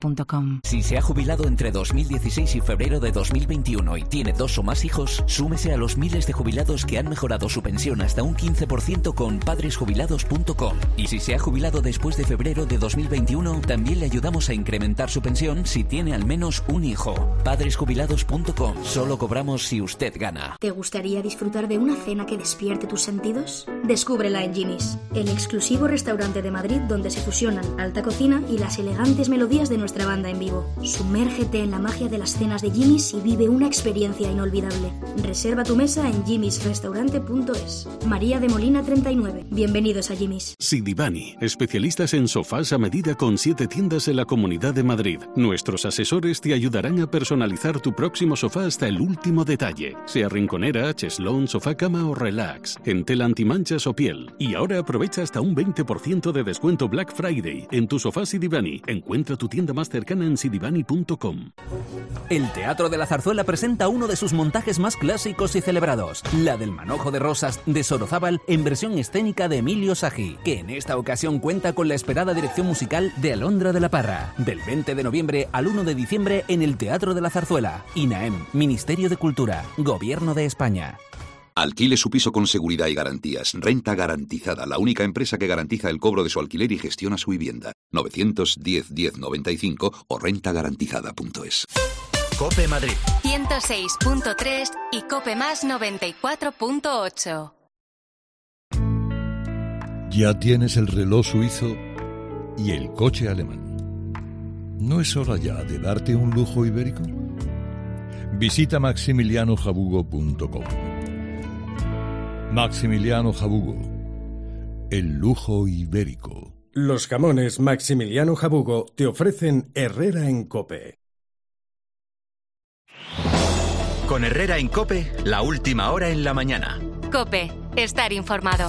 Si se ha jubilado entre 2016 y febrero de 2021 y tiene 2 o más hijos, súmese a los miles de jubilados que han mejorado su pensión hasta un 15% con padresjubilados.com. Y si se ha jubilado después de febrero de 2021, también le ayudamos a incrementar su pensión si tiene al menos un hijo. Padresjubilados.com. Solo cobramos si usted gana. ¿Te gustaría disfrutar de una cena que despierte tus sentidos? Descúbrela en Jimmy's, el exclusivo restaurante de Madrid donde se fusionan alta cocina y las elegantes melodías de nuestra banda en vivo. Sumérgete en la magia de las cenas de Jimmy's y vive una experiencia inolvidable. Reserva tu mesa en jimmysrestaurante.es. María de Molina 39. Bienvenidos a Jimmy's. Sidibani, especialistas en sofás a medida con 7 tiendas en la Comunidad de Madrid. Nuestros asesores te ayudarán a personalizar tu próximo sofá hasta el último detalle, sea rinconera, cheslón, sofá cama o relax, en tela antimanchas o piel. Y ahora aprovecha hasta un 20% de descuento Black Friday en tu sofá Sidibani. Encuentra tu tienda más cercana en sidibani.com. El Teatro de la Zarzuela presenta uno de sus montajes más clásicos y celebrados, la del Manojo de Rosas de Sorozábal en versión escénica de Emilio Sagi, que en esta ocasión cuenta con la esperada dirección musical de Alondra de la Parra. Del 20 de noviembre al 1 de diciembre en el Teatro de la Zarzuela. INAEM, Ministerio de Cultura, Gobierno de España. Alquile su piso con seguridad y garantías. Renta Garantizada, la única empresa que garantiza el cobro de su alquiler y gestiona su vivienda. 910-1095 o rentagarantizada.es. COPE Madrid 106.3 y COPE Más 94.8. Ya tienes el reloj suizo y el coche alemán. ¿No es hora ya de darte un lujo ibérico? Visita maximilianojabugo.com. Maximiliano Jabugo, el lujo ibérico. Los jamones Maximiliano Jabugo te ofrecen Herrera en COPE. Con Herrera en COPE, la última hora en la mañana. COPE, estar informado.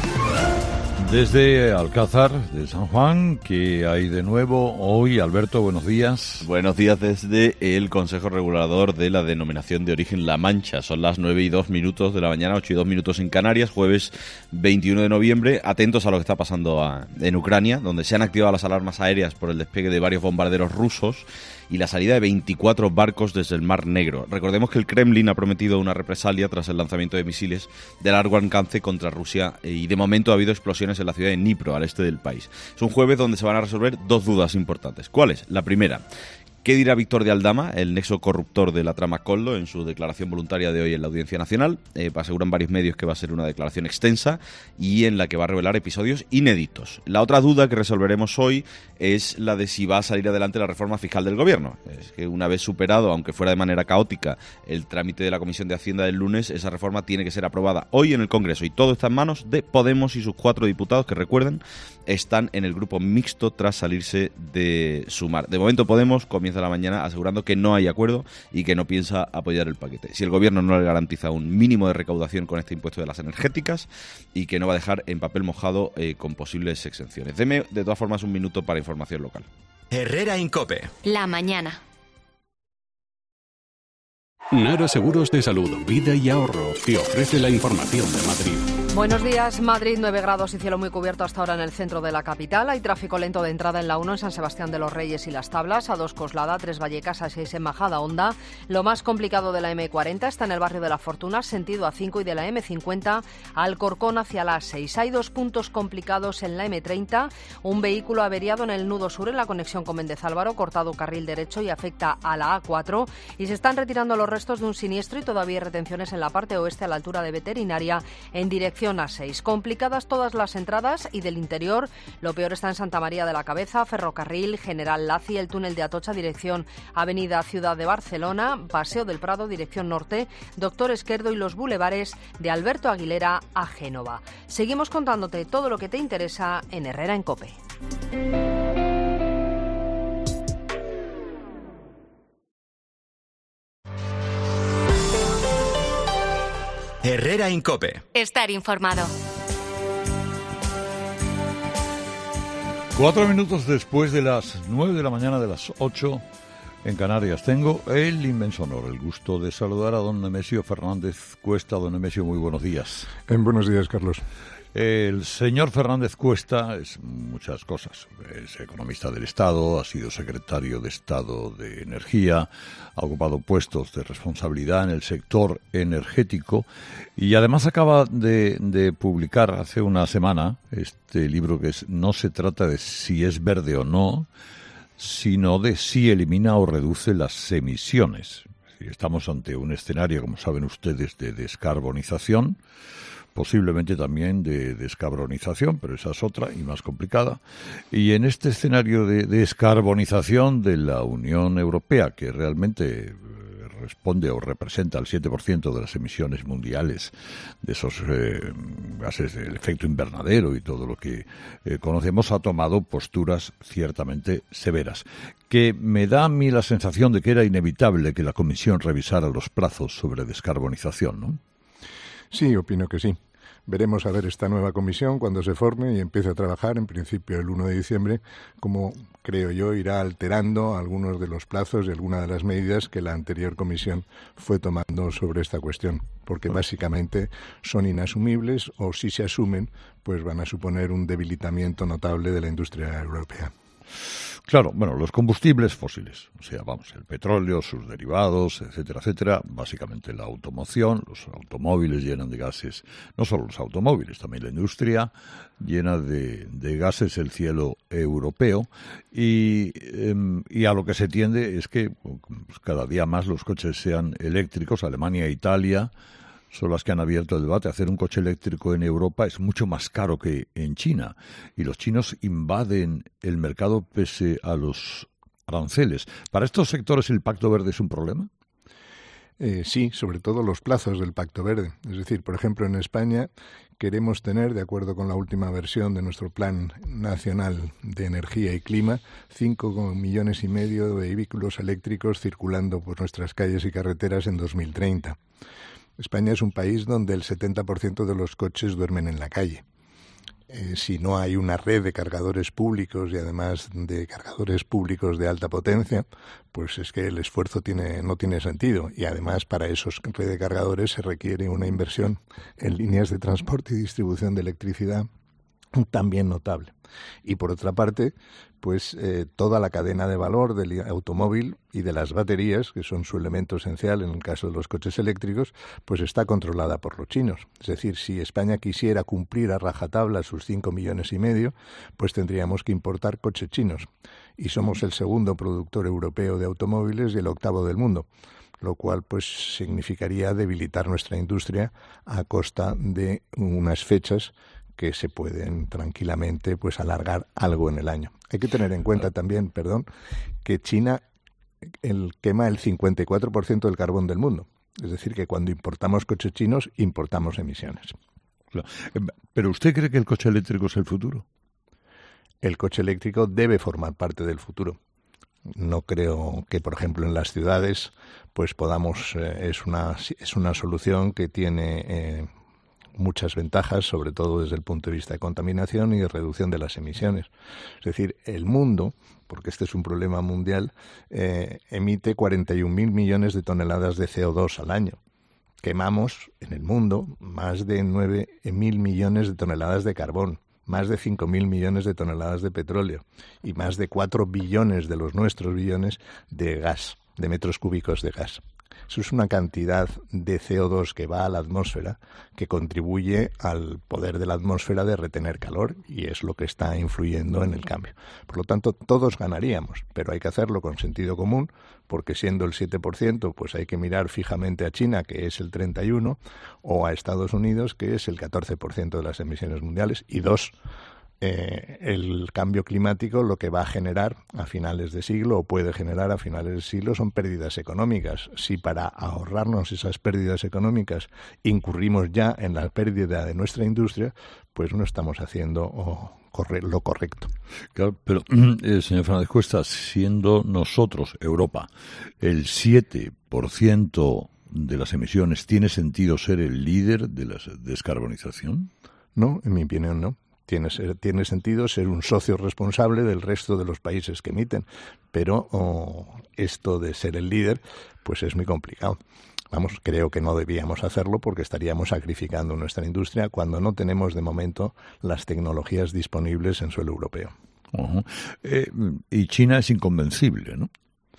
Desde Alcázar de San Juan, ¿qué hay de nuevo hoy? Alberto, buenos días. Buenos días desde el Consejo Regulador de la Denominación de Origen La Mancha. Son las 9:02 de la mañana, 8:02 en Canarias, jueves 21 de noviembre. Atentos a lo que está pasando en Ucrania, donde se han activado las alarmas aéreas por el despegue de varios bombarderos rusos y la salida de 24 barcos desde el Mar Negro. Recordemos que el Kremlin ha prometido una represalia tras el lanzamiento de misiles de largo alcance contra Rusia y de momento ha habido explosiones en la ciudad de Dnipro, al este del país. Es un jueves donde se van a resolver 2 dudas importantes. ¿Cuáles? La primera, ¿qué dirá Víctor de Aldama, el nexo corruptor de la trama Koldo, en su declaración voluntaria de hoy en la Audiencia Nacional? Aseguran varios medios que va a ser una declaración extensa y en la que va a revelar episodios inéditos. La otra duda que resolveremos hoy es la de si va a salir adelante la reforma fiscal del Gobierno. Es que una vez superado, aunque fuera de manera caótica, el trámite de la Comisión de Hacienda del lunes, esa reforma tiene que ser aprobada hoy en el Congreso y todo está en manos de Podemos y sus 4 diputados que, recuerden, están en el grupo mixto tras salirse de Sumar. De momento Podemos comienza la mañana asegurando que no hay acuerdo y que no piensa apoyar el paquete. Si el Gobierno no le garantiza un mínimo de recaudación con este impuesto de las energéticas y que no va a dejar en papel mojado con posibles exenciones. Deme de todas formas un minuto para información local. Herrera en COPE. La mañana. Nara Seguros de Salud, Vida y Ahorro te ofrece la información de Madrid. Buenos días, Madrid, 9 grados y cielo muy cubierto hasta ahora en el centro de la capital. Hay tráfico lento de entrada en la 1 en San Sebastián de los Reyes y Las Tablas, a 2 Coslada, 3 Vallecas, a 6 en Majadahonda. Lo más complicado de la M40 está en el barrio de La Fortuna, sentido A5, y de la M50 a Alcorcón hacia la 6. Hay 2 puntos complicados en la M30, un vehículo averiado en el nudo sur en la conexión con Méndez Álvaro, cortado carril derecho y afecta a la A4, y se están retirando los restos de un siniestro y todavía hay retenciones en la parte oeste a la altura de Veterinaria en dirección A6. Complicadas todas las entradas y del interior. Lo peor está en Santa María de la Cabeza, Ferrocarril, General Laci, el túnel de Atocha, dirección Avenida Ciudad de Barcelona, Paseo del Prado, dirección norte, Doctor Esquerdo y los bulevares de Alberto Aguilera a Génova. Seguimos contándote todo lo que te interesa en Herrera en COPE. Herrera en COPE. Estar informado. 4 minutos después de las 9 de la mañana, de las 8 en Canarias. Tengo el inmenso honor, el gusto de saludar a don Nemesio Fernández Cuesta. Don Nemesio, muy buenos días. Buenos días, Carlos. El señor Fernández Cuesta es muchas cosas. Es economista del Estado, ha sido secretario de Estado de Energía, ha ocupado puestos de responsabilidad en el sector energético y además acaba de publicar hace una semana este libro que es No se trata de si es verde o no, sino de si elimina o reduce las emisiones. Estamos ante un escenario, como saben ustedes, de descarbonización, posiblemente también de descabronización, pero esa es otra y más complicada. Y en este escenario de descarbonización de la Unión Europea, que realmente responde o representa el 7% de las emisiones mundiales de esos gases del efecto invernadero y todo lo que conocemos, ha tomado posturas ciertamente severas, que me da a mí la sensación de que era inevitable que la Comisión revisara los plazos sobre descarbonización, ¿no? Sí, opino que sí. Veremos a ver esta nueva comisión cuando se forme y empiece a trabajar, en principio el 1 de diciembre, como creo yo irá alterando algunos de los plazos y algunas de las medidas que la anterior comisión fue tomando sobre esta cuestión, porque básicamente son inasumibles o si se asumen, pues van a suponer un debilitamiento notable de la industria europea. Claro, bueno, los combustibles fósiles, o sea, vamos, el petróleo, sus derivados, etcétera, etcétera, básicamente la automoción, los automóviles llenan de gases, no solo los automóviles, también la industria llena de gases el cielo europeo y a lo que se tiende es que pues, cada día más los coches sean eléctricos. Alemania e Italia son las que han abierto el debate. Hacer un coche eléctrico en Europa es mucho más caro que en China y los chinos invaden el mercado pese a los aranceles. ¿Para estos sectores el Pacto Verde es un problema? Sí, sobre todo los plazos del Pacto Verde. Es decir, por ejemplo, en España queremos tener, de acuerdo con la última versión de nuestro Plan Nacional de Energía y Clima, 5,5 millones de vehículos eléctricos circulando por nuestras calles y carreteras en 2030. España es un país donde el 70% de los coches duermen en la calle. Si no hay una red de cargadores públicos y además de cargadores públicos de alta potencia, pues es que el esfuerzo no tiene sentido. Y además para esos red de cargadores se requiere una inversión en líneas de transporte y distribución de electricidad también notable. Y por otra parte, pues toda la cadena de valor del automóvil y de las baterías, que son su elemento esencial en el caso de los coches eléctricos, pues está controlada por los chinos. Es decir, si España quisiera cumplir a rajatabla sus 5,5 millones, pues tendríamos que importar coches chinos. Y somos el segundo productor europeo de automóviles y el octavo del mundo, lo cual pues significaría debilitar nuestra industria a costa de unas fechas que se pueden tranquilamente pues alargar algo en el año. Hay que tener en cuenta también, que China quema el 54% del carbón del mundo. Es decir, que cuando importamos coches chinos, importamos emisiones. Claro. ¿Pero usted cree que el coche eléctrico es el futuro? El coche eléctrico debe formar parte del futuro. No creo que, por ejemplo, en las ciudades pues podamos... es una solución que tiene... muchas ventajas, sobre todo desde el punto de vista de contaminación y de reducción de las emisiones. Es decir, el mundo, porque este es un problema mundial, emite 41.000 millones de toneladas de CO2 al año. Quemamos en el mundo más de 9.000 millones de toneladas de carbón, más de 5.000 millones de toneladas de petróleo y más de 4 billones de los nuestros billones de gas, de metros cúbicos de gas. Eso es una cantidad de CO2 que va a la atmósfera que contribuye al poder de la atmósfera de retener calor y es lo que está influyendo en el cambio. Por lo tanto, todos ganaríamos, pero hay que hacerlo con sentido común porque siendo el 7%, pues hay que mirar fijamente a China, que es el 31%, o a Estados Unidos, que es el 14% de las emisiones mundiales, y el cambio climático lo que va a generar a finales de siglo o puede generar a finales de siglo son pérdidas económicas. Si para ahorrarnos esas pérdidas económicas incurrimos ya en la pérdida de nuestra industria, pues no estamos haciendo lo correcto. Claro, pero señor Fernández Cuesta, siendo nosotros, Europa, el 7% de las emisiones, ¿tiene sentido ser el líder de la descarbonización? No, en mi opinión no. Tiene sentido ser un socio responsable del resto de los países que emiten, pero esto de ser el líder pues es muy complicado. Vamos, creo que no debíamos hacerlo porque estaríamos sacrificando nuestra industria cuando no tenemos de momento las tecnologías disponibles en suelo europeo. Y China es inconvencible, ¿no?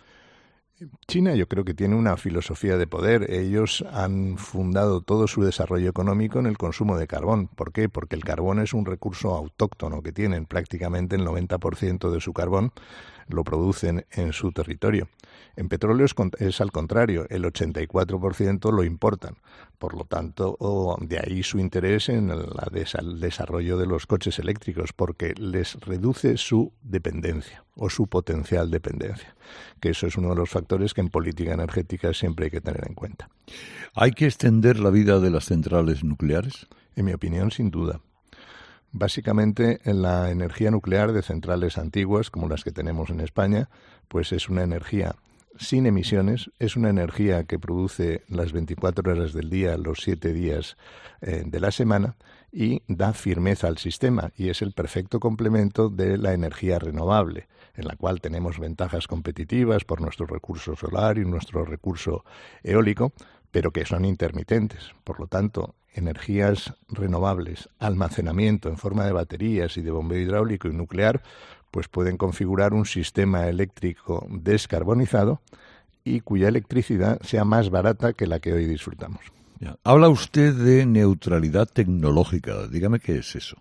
China yo creo que tiene una filosofía de poder. Ellos han fundado todo su desarrollo económico en el consumo de carbón. ¿Por qué? Porque el carbón es un recurso autóctono que tienen. Prácticamente el 90% de su carbón lo producen en su territorio. En petróleo es al contrario, el 84% lo importan. Por lo tanto, de ahí su interés en el desarrollo de los coches eléctricos, porque les reduce su dependencia o su potencial dependencia, que eso es uno de los factores que en política energética siempre hay que tener en cuenta. ¿Hay que extender la vida de las centrales nucleares? En mi opinión, sin duda. Básicamente, la energía nuclear de centrales antiguas, como las que tenemos en España, pues es una energía sin emisiones, es una energía que produce las 24 horas del día, los 7 días de la semana, y da firmeza al sistema, y es el perfecto complemento de la energía renovable, en la cual tenemos ventajas competitivas por nuestro recurso solar y nuestro recurso eólico, pero que son intermitentes. Por lo tanto, energías renovables, almacenamiento en forma de baterías y de bombeo hidráulico y nuclear, pues pueden configurar un sistema eléctrico descarbonizado y cuya electricidad sea más barata que la que hoy disfrutamos. Ya. Habla usted de neutralidad tecnológica. Dígame qué es eso.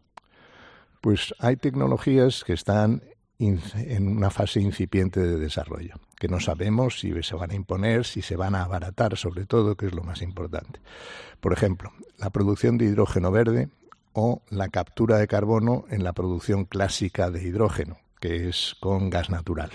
Pues hay tecnologías que están en una fase incipiente de desarrollo, que no sabemos si se van a imponer, si se van a abaratar, sobre todo, que es lo más importante. Por ejemplo, la producción de hidrógeno verde o la captura de carbono en la producción clásica de hidrógeno, que es con gas natural.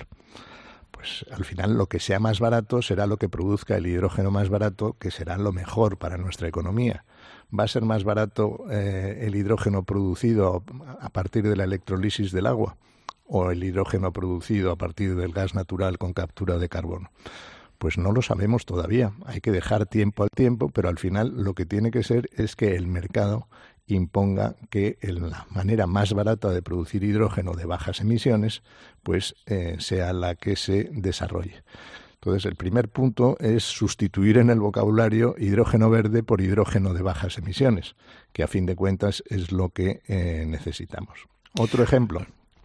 Pues al final lo que sea más barato será lo que produzca el hidrógeno más barato, que será lo mejor para nuestra economía. ¿Va a ser más barato el hidrógeno producido a partir de la electrolisis del agua o el hidrógeno producido a partir del gas natural con captura de carbono? Pues no lo sabemos todavía. Hay que dejar tiempo al tiempo, pero al final lo que tiene que ser es que el mercado imponga que la manera más barata de producir hidrógeno de bajas emisiones pues sea la que se desarrolle. Entonces, el primer punto es sustituir en el vocabulario hidrógeno verde por hidrógeno de bajas emisiones, que a fin de cuentas es lo que necesitamos. Otro ejemplo,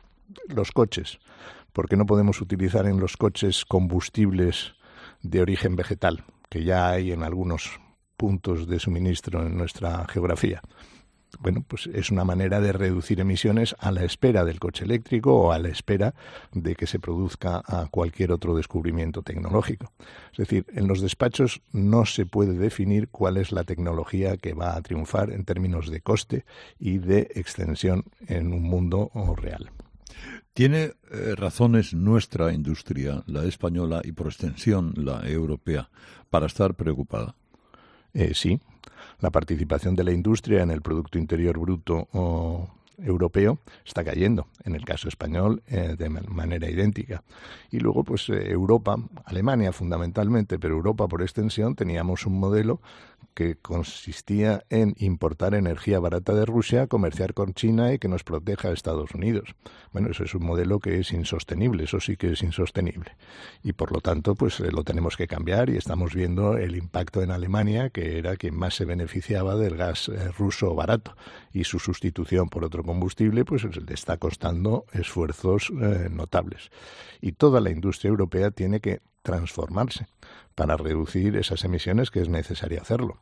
los coches. ¿Por qué no podemos utilizar en los coches combustibles de origen vegetal, que ya hay en algunos puntos de suministro en nuestra geografía? Bueno, pues es una manera de reducir emisiones a la espera del coche eléctrico o a la espera de que se produzca a cualquier otro descubrimiento tecnológico. Es decir, en los despachos no se puede definir cuál es la tecnología que va a triunfar en términos de coste y de extensión en un mundo real. ¿Tiene razones nuestra industria, la española y por extensión la europea, para estar preocupada? Sí. La participación de la industria en el Producto Interior Bruto europeo está cayendo, en el caso español de manera idéntica. Y luego, pues Europa, Alemania fundamentalmente, pero Europa por extensión, teníamos un modelo que consistía en importar energía barata de Rusia, comerciar con China y que nos proteja a Estados Unidos. Bueno, eso es un modelo que es insostenible, eso sí que es insostenible. Y por lo tanto, pues lo tenemos que cambiar y estamos viendo el impacto en Alemania, que era quien más se beneficiaba del gas ruso barato, y su sustitución por otro combustible, pues le está costando esfuerzos notables. Y toda la industria europea tiene que transformarse para reducir esas emisiones, que es necesario hacerlo.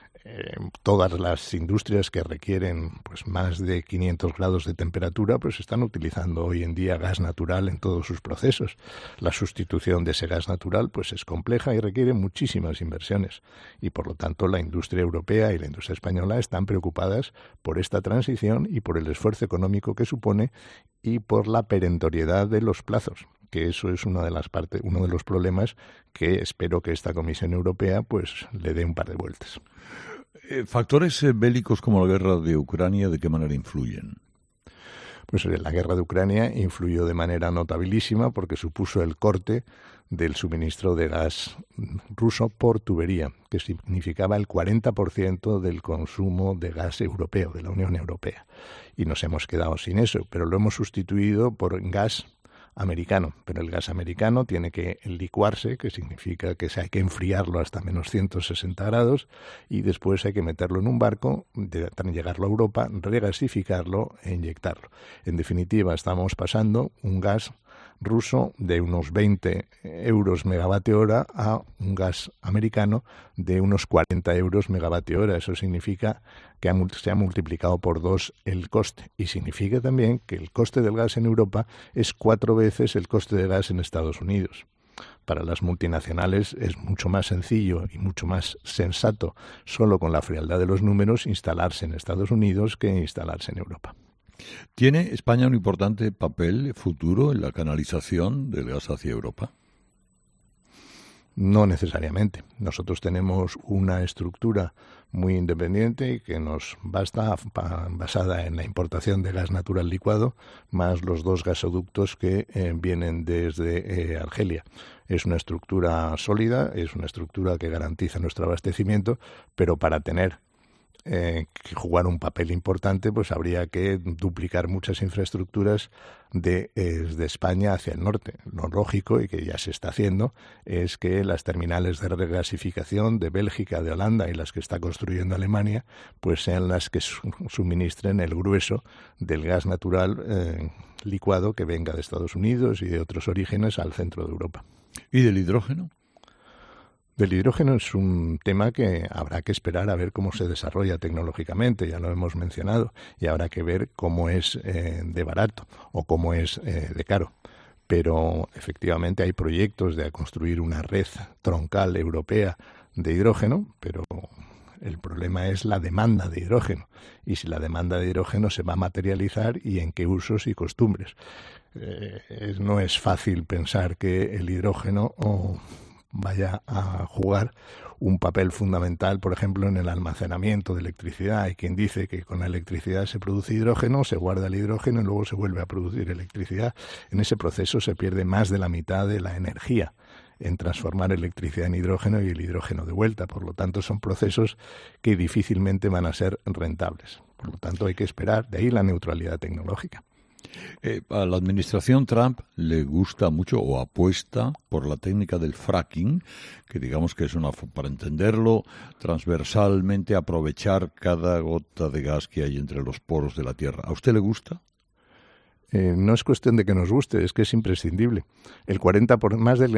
Todas las industrias que requieren pues más de 500 grados de temperatura pues están utilizando hoy en día gas natural en todos sus procesos. La sustitución de ese gas natural pues es compleja y requiere muchísimas inversiones, y por lo tanto la industria europea y la industria española están preocupadas por esta transición y por el esfuerzo económico que supone y por la perentoriedad de los plazos, que eso es uno de los problemas que espero que esta Comisión Europea pues le dé un par de vueltas. ¿Factores bélicos como la guerra de Ucrania de qué manera influyen? Pues la guerra de Ucrania influyó de manera notabilísima porque supuso el corte del suministro de gas ruso por tubería, que significaba el 40% del consumo de gas europeo, de la Unión Europea. Y nos hemos quedado sin eso, pero lo hemos sustituido por gas americano, pero el gas americano tiene que licuarse, que significa que hay que enfriarlo hasta menos 160 grados y después hay que meterlo en un barco, llegarlo a Europa, regasificarlo e inyectarlo. En definitiva, estamos pasando un gas ruso de unos 20 euros megavatio hora a un gas americano de unos 40 euros megavatio hora. Eso significa que se ha multiplicado por 2 el coste, y significa también que el coste del gas en Europa es 4 veces el coste del gas en Estados Unidos. Para las multinacionales es mucho más sencillo y mucho más sensato, solo con la frialdad de los números, instalarse en Estados Unidos que instalarse en Europa. ¿Tiene España un importante papel futuro en la canalización del gas hacia Europa? No necesariamente. Nosotros tenemos una estructura muy independiente que nos basta, basada en la importación de gas natural licuado, más los 2 gasoductos que vienen desde Argelia. Es una estructura sólida, es una estructura que garantiza nuestro abastecimiento, pero para tener que jugar un papel importante, pues habría que duplicar muchas infraestructuras de España hacia el norte. Lo lógico, y que ya se está haciendo, es que las terminales de regasificación de Bélgica, de Holanda y las que está construyendo Alemania, pues sean las que suministren el grueso del gas natural licuado que venga de Estados Unidos y de otros orígenes al centro de Europa. ¿Y del hidrógeno? Del hidrógeno es un tema que habrá que esperar a ver cómo se desarrolla tecnológicamente, ya lo hemos mencionado, y habrá que ver cómo es de barato o cómo es de caro. Pero efectivamente hay proyectos de construir una red troncal europea de hidrógeno, pero el problema es la demanda de hidrógeno, y si la demanda de hidrógeno se va a materializar y en qué usos y costumbres. No es fácil pensar que el hidrógeno vaya a jugar un papel fundamental, por ejemplo, en el almacenamiento de electricidad. Hay quien dice que con la electricidad se produce hidrógeno, se guarda el hidrógeno y luego se vuelve a producir electricidad. En ese proceso se pierde más de la mitad de la energía en transformar electricidad en hidrógeno y el hidrógeno de vuelta. Por lo tanto, son procesos que difícilmente van a ser rentables. Por lo tanto, hay que esperar. De ahí la neutralidad tecnológica. A la administración Trump le gusta mucho o apuesta por la técnica del fracking, que digamos que es para entenderlo, transversalmente aprovechar cada gota de gas que hay entre los poros de la Tierra. ¿A usted le gusta? No es cuestión de que nos guste, es que es imprescindible. Más del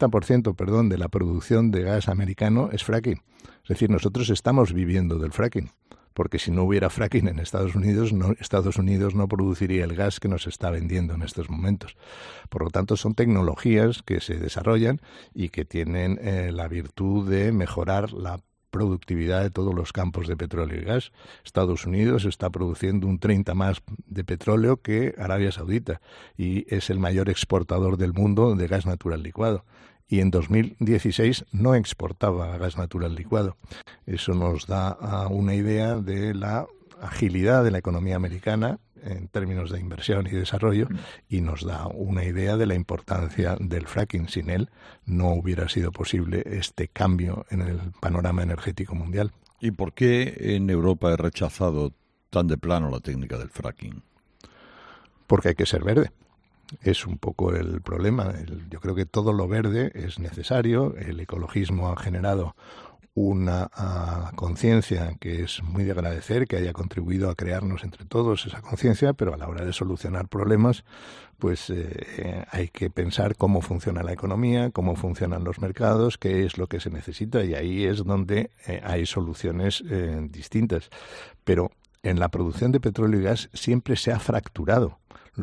60% de la producción de gas americano es fracking. Es decir, nosotros estamos viviendo del fracking. Porque si no hubiera fracking en Estados Unidos no produciría el gas que nos está vendiendo en estos momentos. Por lo tanto, son tecnologías que se desarrollan y que tienen la virtud de mejorar la productividad de todos los campos de petróleo y gas. Estados Unidos está produciendo un 30 más de petróleo que Arabia Saudita y es el mayor exportador del mundo de gas natural licuado. Y en 2016 no exportaba gas natural licuado. Eso nos da una idea de la agilidad de la economía americana en términos de inversión y desarrollo, y nos da una idea de la importancia del fracking. Sin él no hubiera sido posible este cambio en el panorama energético mundial. ¿Y por qué en Europa he rechazado tan de plano la técnica del fracking? Porque hay que ser verde. Es un poco el problema. Yo creo que todo lo verde es necesario. El ecologismo ha generado una conciencia que es muy de agradecer, que haya contribuido a crearnos entre todos esa conciencia, pero a la hora de solucionar problemas, pues hay que pensar cómo funciona la economía, cómo funcionan los mercados, qué es lo que se necesita, y ahí es donde hay soluciones distintas. Pero en la producción de petróleo y gas siempre se ha fracturado. A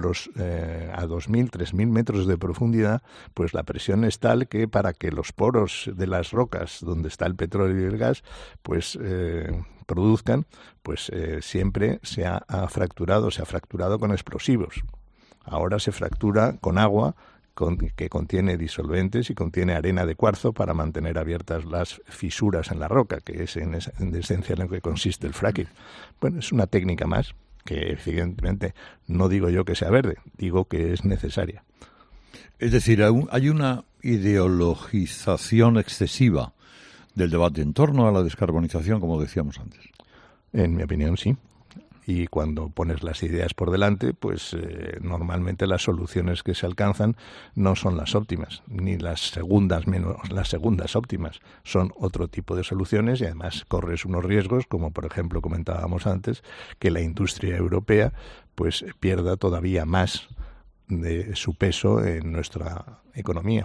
2.000, 3.000 metros de profundidad, pues la presión es tal que para que los poros de las rocas donde está el petróleo y el gas pues produzcan, pues siempre se ha fracturado con explosivos. Ahora se fractura con agua que contiene disolventes y contiene arena de cuarzo para mantener abiertas las fisuras en la roca, que es en esencia en lo que consiste el fracking. Bueno, es una técnica más, que evidentemente no digo yo que sea verde, digo que es necesaria. Es decir, hay una ideologización excesiva del debate en torno a la descarbonización, como decíamos antes. En mi opinión, sí. Y cuando pones las ideas por delante, pues normalmente las soluciones que se alcanzan no son las óptimas, ni las segundas menos las segundas óptimas. Son otro tipo de soluciones y además corres unos riesgos, como por ejemplo comentábamos antes, que la industria europea pues pierda todavía más de su peso en nuestra economía.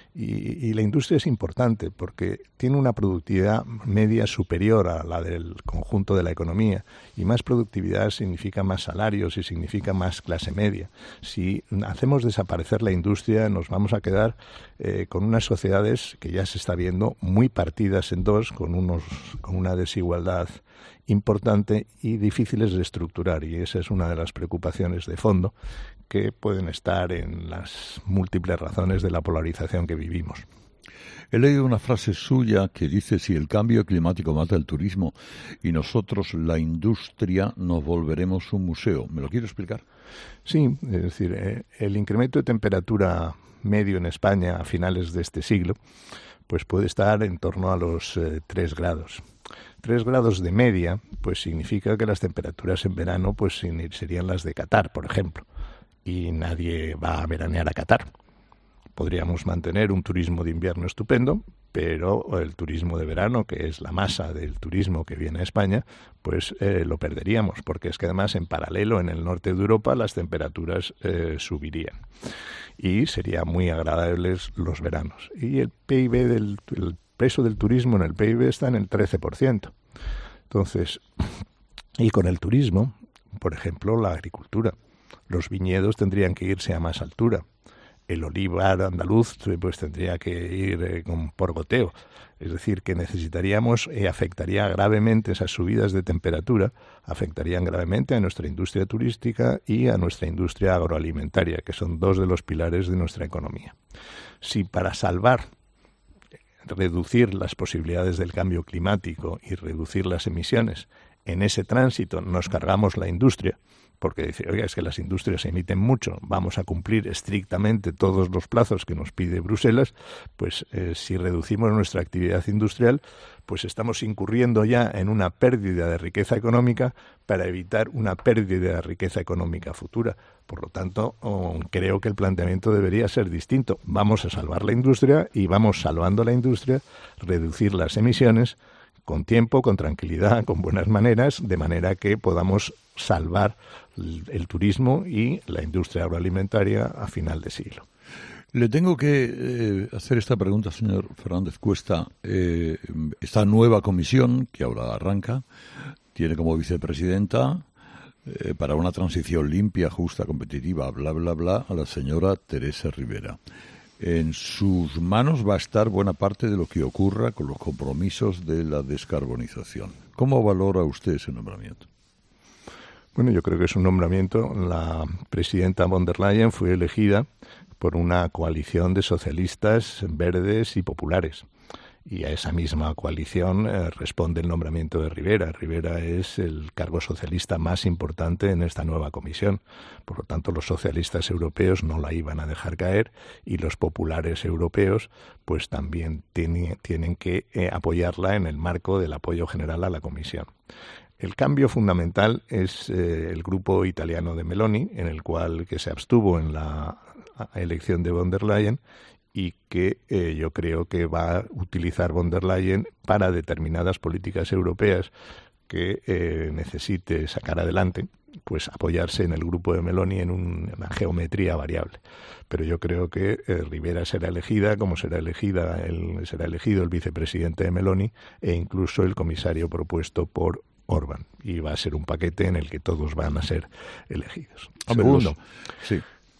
Y la industria es importante porque tiene una productividad media superior a la del conjunto de la economía, y más productividad significa más salarios y significa más clase media. Si hacemos desaparecer la industria, nos vamos a quedar con unas sociedades que ya se está viendo muy partidas en dos, con una desigualdad importante y difíciles de estructurar, y esa es una de las preocupaciones de fondo que pueden estar en las múltiples razones de la polarización que vivimos. He leído una frase suya que dice: si el cambio climático mata el turismo y nosotros, la industria, nos volveremos un museo. ¿Me lo quiere explicar? Sí, es decir, el incremento de temperatura medio en España a finales de este siglo pues puede estar en torno a los 3 grados. 3 grados de media pues significa que las temperaturas en verano pues serían las de Qatar, por ejemplo, y nadie va a veranear a Qatar. Podríamos mantener un turismo de invierno estupendo, pero el turismo de verano, que es la masa del turismo que viene a España, pues lo perderíamos, porque es que además en paralelo en el norte de Europa las temperaturas subirían y serían muy agradables los veranos. Y el PIB el peso del turismo en el PIB está en el 13%. Entonces, y con el turismo, por ejemplo, la agricultura, los viñedos tendrían que irse a más altura. El olivar andaluz pues tendría que ir por goteo. Es decir, que necesitaríamos, afectaría gravemente esas subidas de temperatura, afectarían gravemente a nuestra industria turística y a nuestra industria agroalimentaria, que son 2 de los pilares de nuestra economía. Si para reducir las posibilidades del cambio climático y reducir las emisiones, en ese tránsito nos cargamos la industria, porque dice, oiga, es que las industrias emiten mucho, vamos a cumplir estrictamente todos los plazos que nos pide Bruselas, pues si reducimos nuestra actividad industrial, pues estamos incurriendo ya en una pérdida de riqueza económica para evitar una pérdida de riqueza económica futura. Por lo tanto, creo que el planteamiento debería ser distinto. Vamos a salvar la industria y vamos salvando la industria, reducir las emisiones con tiempo, con tranquilidad, con buenas maneras, de manera que podamos salvar el turismo y la industria agroalimentaria a final de siglo. Le tengo que hacer esta pregunta, señor Fernández Cuesta. Esta nueva comisión, que ahora arranca, tiene como vicepresidenta, para una transición limpia, justa, competitiva, bla, bla, bla, a la señora Teresa Rivera. En sus manos va a estar buena parte de lo que ocurra con los compromisos de la descarbonización. ¿Cómo valora usted ese nombramiento? Bueno, yo creo que es un nombramiento. La presidenta von der Leyen fue elegida por una coalición de socialistas, verdes y populares. Y a esa misma coalición responde el nombramiento de Rivera. Rivera es el cargo socialista más importante en esta nueva comisión. Por lo tanto, los socialistas europeos no la iban a dejar caer y los populares europeos pues también tienen que apoyarla en el marco del apoyo general a la comisión. El cambio fundamental es el grupo italiano de Meloni, que se abstuvo en la elección de von der Leyen, y que yo creo que va a utilizar von der Leyen para determinadas políticas europeas que necesite sacar adelante, pues apoyarse en el grupo de Meloni en una geometría variable. Pero yo creo que Rivera será elegida, como será elegido el vicepresidente de Meloni e incluso el comisario propuesto por Orbán. Y va a ser un paquete en el que todos van a ser elegidos. Segundo, sí.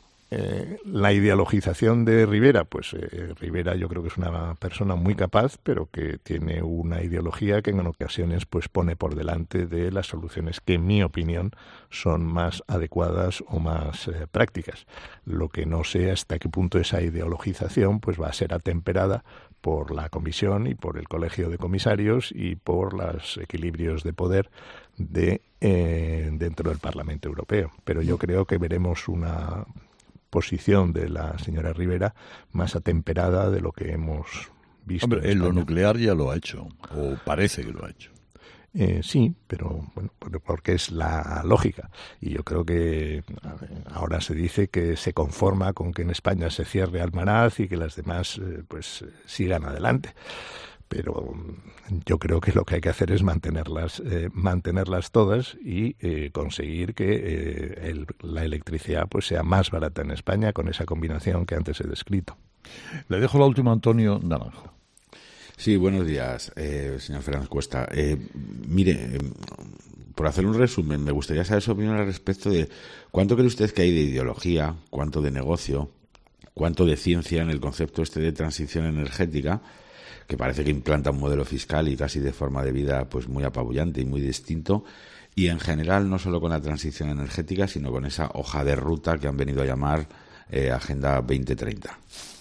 La ideologización de Rivera, pues Rivera yo creo que es una persona muy capaz, pero que tiene una ideología que en ocasiones pues pone por delante de las soluciones que, en mi opinión, son más adecuadas o más prácticas. Lo que no sé hasta qué punto esa ideologización pues va a ser atemperada por la Comisión y por el Colegio de Comisarios y por los equilibrios de poder dentro del Parlamento Europeo. Pero yo creo que veremos una posición de la señora Rivera más atemperada de lo que hemos visto. Hombre, en lo nuclear ya lo ha hecho, o parece que lo ha hecho. Sí, pero bueno, porque es la lógica. Y yo creo que ahora se dice que se conforma con que en España se cierre Almaraz y que las demás pues sigan adelante. Pero yo creo que lo que hay que hacer es mantenerlas todas y conseguir que la electricidad pues sea más barata en España con esa combinación que antes he descrito. Le dejo la última a Antonio Naranjo. Sí, buenos días, señor Fernández Cuesta. Mire, por hacer un resumen, me gustaría saber su opinión al respecto de cuánto cree usted que hay de ideología, cuánto de negocio, cuánto de ciencia en el concepto de transición energética, que parece que implanta un modelo fiscal y casi de forma de vida pues muy apabullante y muy distinto, y en general no solo con la transición energética, sino con esa hoja de ruta que han venido a llamar Agenda 2030.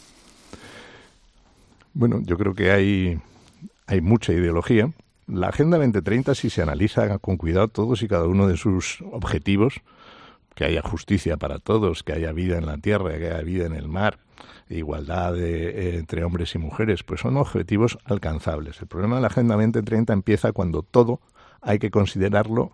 Bueno, yo creo que hay mucha ideología. La Agenda 2030, si se analiza con cuidado todos y cada uno de sus objetivos, que haya justicia para todos, que haya vida en la tierra, que haya vida en el mar, igualdad entre hombres y mujeres, pues son objetivos alcanzables. El problema de la Agenda 2030 empieza cuando todo hay que considerarlo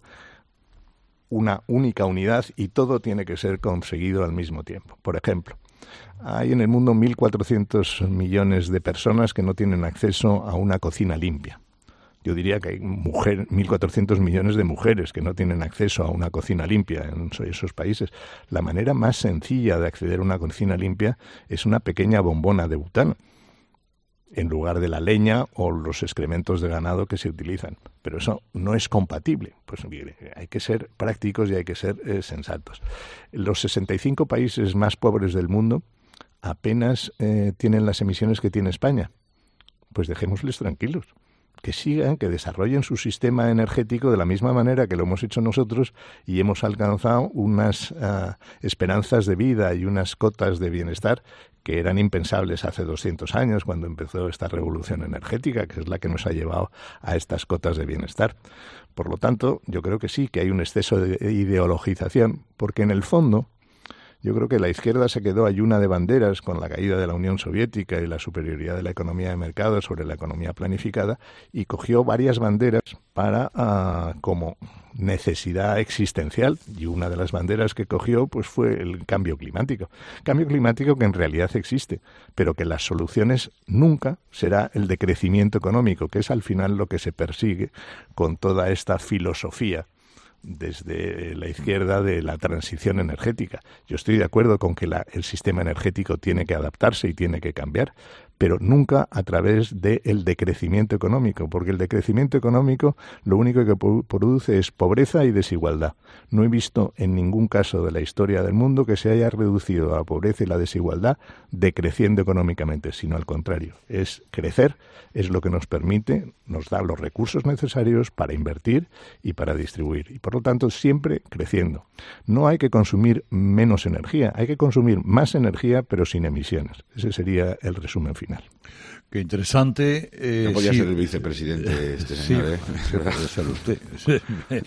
una única unidad y todo tiene que ser conseguido al mismo tiempo. Por ejemplo, hay en el mundo 1.400 millones de personas que no tienen acceso a una cocina limpia. Yo diría que hay 1.400 millones de mujeres que no tienen acceso a una cocina limpia en esos países. La manera más sencilla de acceder a una cocina limpia es una pequeña bombona de butano, en lugar de la leña o los excrementos de ganado que se utilizan. Pero eso no es compatible. Pues hay que ser prácticos y hay que ser sensatos. Los 65 países más pobres del mundo apenas tienen las emisiones que tiene España. Pues dejémosles tranquilos. Que sigan, que desarrollen su sistema energético de la misma manera que lo hemos hecho nosotros y hemos alcanzado unas esperanzas de vida y unas cotas de bienestar que eran impensables hace 200 años cuando empezó esta revolución energética, que es la que nos ha llevado a estas cotas de bienestar. Por lo tanto, yo creo que sí, que hay un exceso de ideologización, porque en el fondo yo creo que la izquierda se quedó ayuna de banderas con la caída de la Unión Soviética y la superioridad de la economía de mercado sobre la economía planificada y cogió varias banderas para como necesidad existencial, y una de las banderas que cogió pues fue el cambio climático. Cambio climático que en realidad existe, pero que las soluciones nunca será el decrecimiento económico, que es al final lo que se persigue con toda esta filosofía desde la izquierda de la transición energética. Yo estoy de acuerdo con que el sistema energético tiene que adaptarse y tiene que cambiar, pero nunca a través del decrecimiento económico, porque el decrecimiento económico lo único que produce es pobreza y desigualdad. No he visto en ningún caso de la historia del mundo que se haya reducido la pobreza y la desigualdad decreciendo económicamente, sino al contrario. Es crecer, es lo que nos permite, nos da los recursos necesarios para invertir y para distribuir. Y por lo tanto, siempre creciendo. No hay que consumir menos energía, hay que consumir más energía, pero sin emisiones. Ese sería el resumen final. Qué interesante. No podía ser el vicepresidente este señor, sí, puede ser usted. Sí.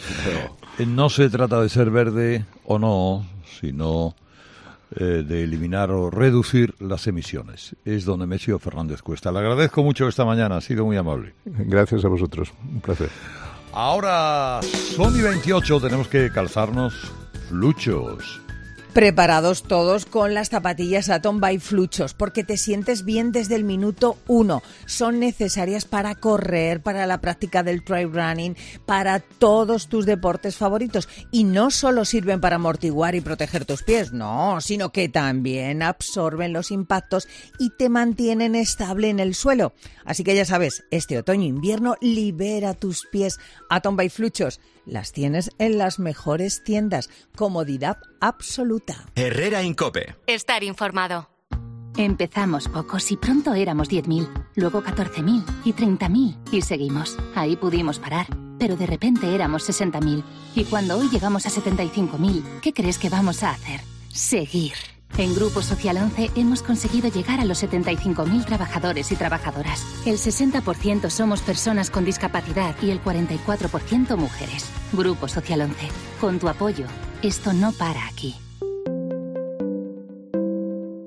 No se trata de ser verde o no, sino de eliminar o reducir las emisiones. Es don Nemesio Fernández Cuesta. Le agradezco mucho esta mañana, ha sido muy amable. Gracias a vosotros, un placer. Ahora, son y 28, tenemos que calzarnos fluchos. Preparados todos con las zapatillas Atom by Fluchos, porque te sientes bien desde el minuto 1. Son necesarias para correr, para la práctica del trail running, para todos tus deportes favoritos. Y no solo sirven para amortiguar y proteger tus pies, no, sino que también absorben los impactos y te mantienen estable en el suelo. Así que ya sabes, este otoño-invierno libera tus pies. Atom by Fluchos. Las tienes en las mejores tiendas. Comodidad absoluta. Herrera Incope. Estar informado. Empezamos pocos y pronto éramos 10.000, luego 14.000 y 30.000 y seguimos. Ahí pudimos parar, pero de repente éramos 60.000 y cuando hoy llegamos a 75.000, ¿qué crees que vamos a hacer? Seguir. En Grupo Social 11 hemos conseguido llegar a los 75.000 trabajadores y trabajadoras. El 60% somos personas con discapacidad y el 44% mujeres. Grupo Social 11. Con tu apoyo, esto no para aquí.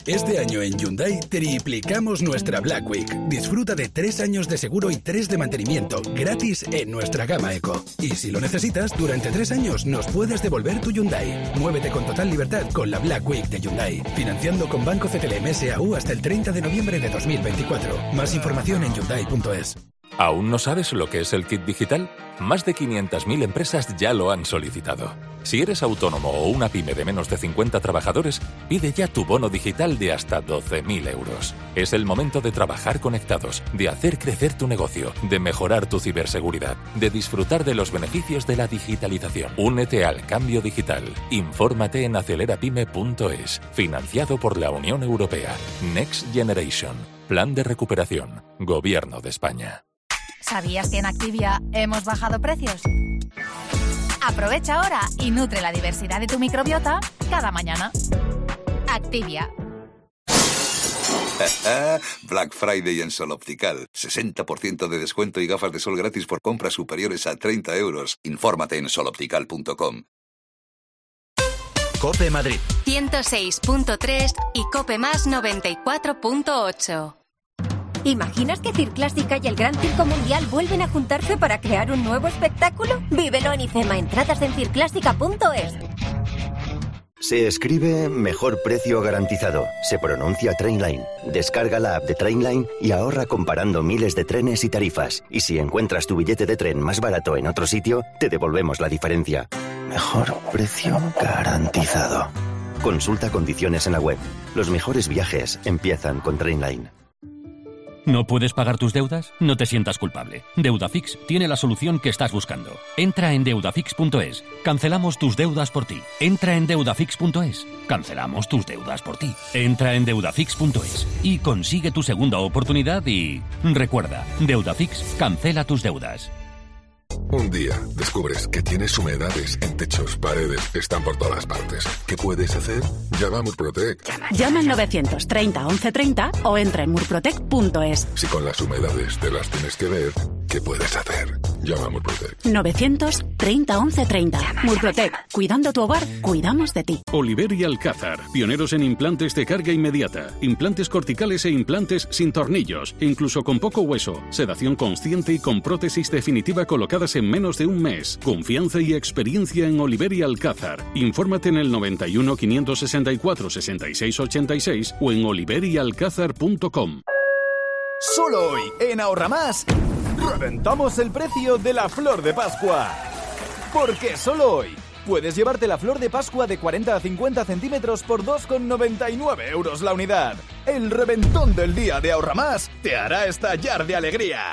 Este año en Hyundai triplicamos nuestra Black Week. Disfruta de 3 años de seguro y 3 de mantenimiento gratis en nuestra gama Eco. Y si lo necesitas, durante 3 años nos puedes devolver tu Hyundai. Muévete con total libertad con la Black Week de Hyundai. Financiando con Banco CTLM S.A.U. hasta el 30 de noviembre de 2024. Más información en Hyundai.es. ¿Aún no sabes lo que es el kit digital? Más de 500.000 empresas ya lo han solicitado. Si eres autónomo o una pyme de menos de 50 trabajadores, pide ya tu bono digital de hasta 12.000 euros. Es el momento de trabajar conectados, de hacer crecer tu negocio, de mejorar tu ciberseguridad, de disfrutar de los beneficios de la digitalización. Únete al cambio digital. Infórmate en acelerapyme.es. Financiado por la Unión Europea. Next Generation. Plan de recuperación. Gobierno de España. ¿Sabías que en Activia hemos bajado precios? Aprovecha ahora y nutre la diversidad de tu microbiota cada mañana. Activia. Black Friday en Sol Optical. 60% de descuento y gafas de sol gratis por compras superiores a 30 euros. Infórmate en soloptical.com. COPE Madrid 106.3 y COPE Más 94.8. ¿Imaginas que Circlásica y el Gran Circo Mundial vuelven a juntarse para crear un nuevo espectáculo? Vívelo en IFEMA. Entradas en circlásica.es. Se escribe Mejor Precio Garantizado. Se pronuncia Trainline. Descarga la app de Trainline y ahorra comparando miles de trenes y tarifas. Y si encuentras tu billete de tren más barato en otro sitio, te devolvemos la diferencia. Mejor Precio Garantizado. Consulta condiciones en la web. Los mejores viajes empiezan con Trainline. ¿No puedes pagar tus deudas? No te sientas culpable. Deudafix tiene la solución que estás buscando. Entra en deudafix.es. Cancelamos tus deudas por ti. Entra en deudafix.es. Cancelamos tus deudas por ti. Entra en deudafix.es y consigue tu segunda oportunidad y... Recuerda, Deudafix cancela tus deudas. Un día descubres que tienes humedades en techos, paredes, están por todas partes. ¿Qué puedes hacer? Llama a Murprotec. Llama al 930 1130 o entra en murprotec.es. Si con las humedades te las tienes que ver, ¿qué puedes hacer? Llama a Murprotec. 930 1130. Murprotec. Cuidando tu hogar, cuidamos de ti. Oliver y Alcázar, pioneros en implantes de carga inmediata, implantes corticales e implantes sin tornillos, incluso con poco hueso, sedación consciente y con prótesis definitiva colocadas en menos de un mes. Confianza y experiencia en Oliver y Alcázar. Infórmate en el 91 564 66 86 o en oliverialcázar.com. Solo hoy, en Ahorra Más, reventamos el precio de la flor de Pascua. Porque solo hoy puedes llevarte la flor de Pascua de 40 a 50 centímetros por 2,99 euros la unidad. El reventón del día de Ahorra Más te hará estallar de alegría.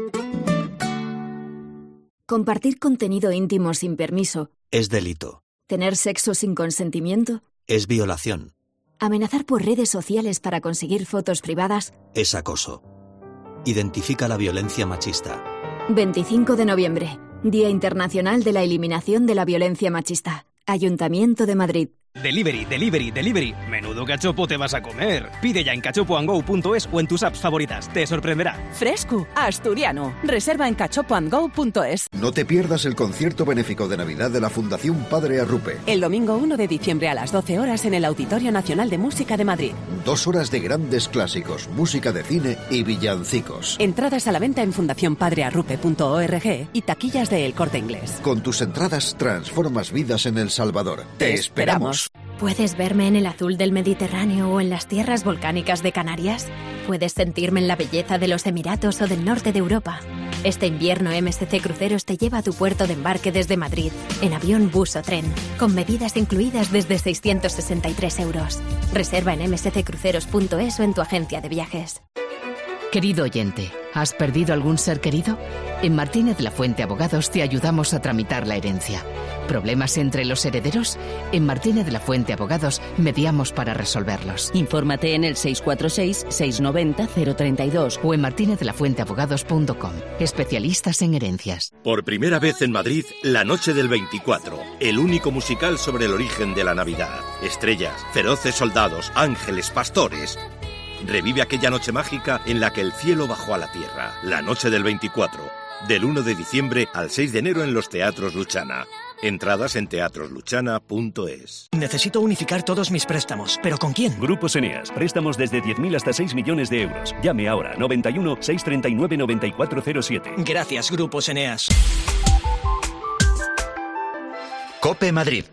Compartir contenido íntimo sin permiso es delito. Tener sexo sin consentimiento Es violación. Amenazar por redes sociales para conseguir fotos privadas Es acoso. Identifica la violencia machista. 25 de noviembre, Día Internacional de la Eliminación de la Violencia Machista. Ayuntamiento de Madrid. Delivery, delivery, delivery. Menudo cachopo te vas a comer. Pide ya en cachopoandgo.es o en tus apps favoritas. Te sorprenderá. Fresco, asturiano. Reserva en cachopoandgo.es. No te pierdas el concierto benéfico de Navidad de la Fundación Padre Arrupe. El domingo 1 de diciembre a las 12 horas en el Auditorio Nacional de Música de Madrid. 2 horas de grandes clásicos, música de cine y villancicos. Entradas a la venta en fundacionpadrearrupe.org y taquillas de El Corte Inglés. Con tus entradas transformas vidas en El Salvador. ¡Te esperamos! ¿Puedes verme en el azul del Mediterráneo o en las tierras volcánicas de Canarias? ¿Puedes sentirme en la belleza de los Emiratos o del norte de Europa? Este invierno MSC Cruceros te lleva a tu puerto de embarque desde Madrid, en avión, bus o tren, con bebidas incluidas desde 663 euros. Reserva en msccruceros.es o en tu agencia de viajes. Querido oyente, ¿has perdido algún ser querido? En Martínez Lafuente Abogados te ayudamos a tramitar la herencia. ¿Problemas entre los herederos? En Martínez Lafuente Abogados mediamos para resolverlos. Infórmate en el 646-690-032 o en martinezlafuenteabogados.com. Especialistas en herencias. Por primera vez en Madrid, La Noche del 24, el único musical sobre el origen de la Navidad. Estrellas, feroces soldados, ángeles, pastores. Revive aquella noche mágica en la que el cielo bajó a la tierra. La Noche del 24, del 1 de diciembre al 6 de enero en los teatros Luchana. Entradas en teatrosluchana.es. Necesito unificar todos mis préstamos, ¿pero con quién? Grupos Eneas, préstamos desde 10.000 hasta 6 millones de euros. Llame ahora, 91 639 9407. Gracias, Grupos Eneas. COPE Madrid.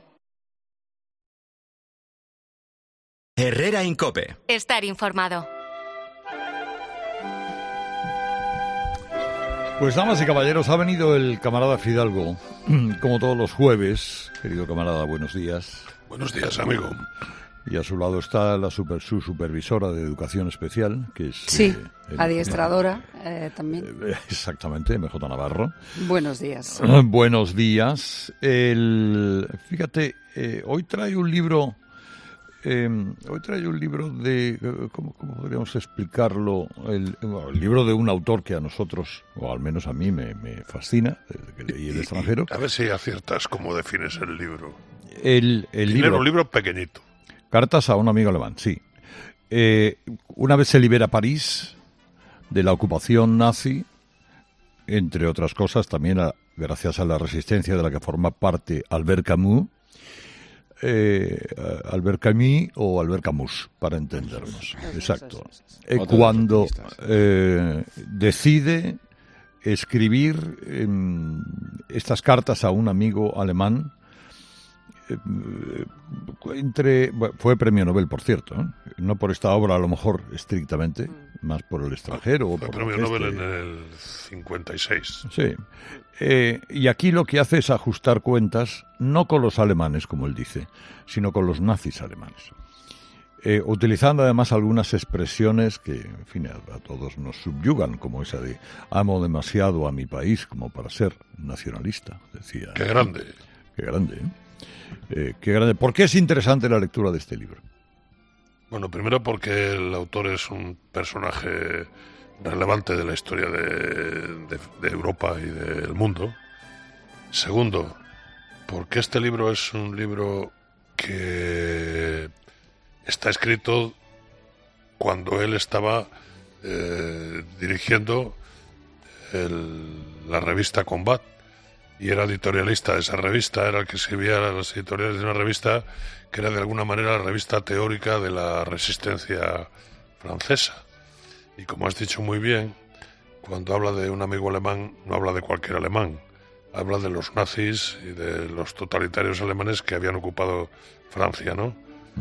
Herrera en COPE. Estar informado. Pues damas y caballeros, ha venido el camarada Fidalgo, como todos los jueves. Querido camarada, buenos días. Buenos días, amigo. Y a su lado está su supervisora de educación especial, que es... Sí, adiestradora también. Exactamente, MJ Navarro. Buenos días. Buenos días. Fíjate, hoy trae un libro... de, ¿cómo podríamos explicarlo? El libro de un autor que a nosotros, o al menos a mí, me fascina, desde que leí El extranjero. A ver si aciertas cómo defines el libro. El libro, un libro pequeñito. Cartas a un amigo alemán, sí. Una vez se libera París de la ocupación nazi, entre otras cosas, también gracias a la resistencia de la que forma parte Albert Camus, o Albert Camus, para entendernos. Exacto. Cuando decide escribir estas cartas a un amigo alemán, fue premio Nobel, por cierto, ¿eh? No por esta obra a lo mejor estrictamente, más por El extranjero. Fue premio Nobel en el 56. Sí. Y aquí lo que hace es ajustar cuentas, no con los alemanes, como él dice, sino con los nazis alemanes. Utilizando además algunas expresiones que, en fin, a todos nos subyugan, como esa de amo demasiado a mi país como para ser nacionalista, decía. ¡Qué grande! ¡Qué grande! Qué grande. ¿Por qué es interesante la lectura de este libro? Bueno, primero porque el autor es un personaje relevante de la historia de Europa y del mundo. Segundo, porque este libro es un libro que está escrito cuando él estaba dirigiendo la revista Combat, y era editorialista de esa revista, era el que escribía las editoriales de una revista que era de alguna manera la revista teórica de la resistencia francesa. Y como has dicho muy bien, cuando habla de un amigo alemán, no habla de cualquier alemán, habla de los nazis y de los totalitarios alemanes que habían ocupado Francia, ¿no?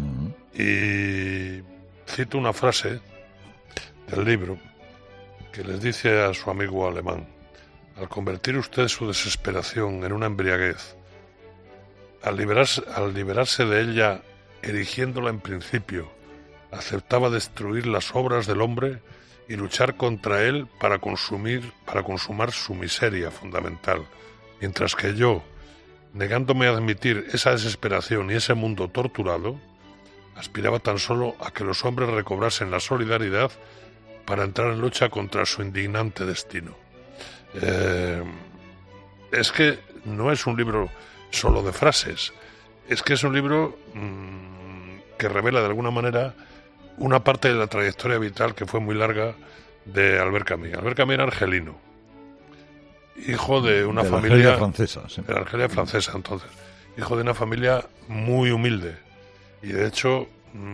Y cito una frase del libro que les dice a su amigo alemán: al convertir usted su desesperación en una embriaguez, al liberarse de ella, erigiéndola en principio, aceptaba destruir las obras del hombre y luchar contra él para consumar su miseria fundamental, mientras que yo, negándome a admitir esa desesperación y ese mundo torturado, aspiraba tan solo a que los hombres recobrasen la solidaridad para entrar en lucha contra su indignante destino. Es que no es un libro solo de frases, es que es un libro que revela de alguna manera una parte de la trayectoria vital que fue muy larga de Albert Camus. Albert Camus era argelino, hijo de una familia francesa, sí. De la Argelia francesa, entonces, hijo de una familia muy humilde, y de hecho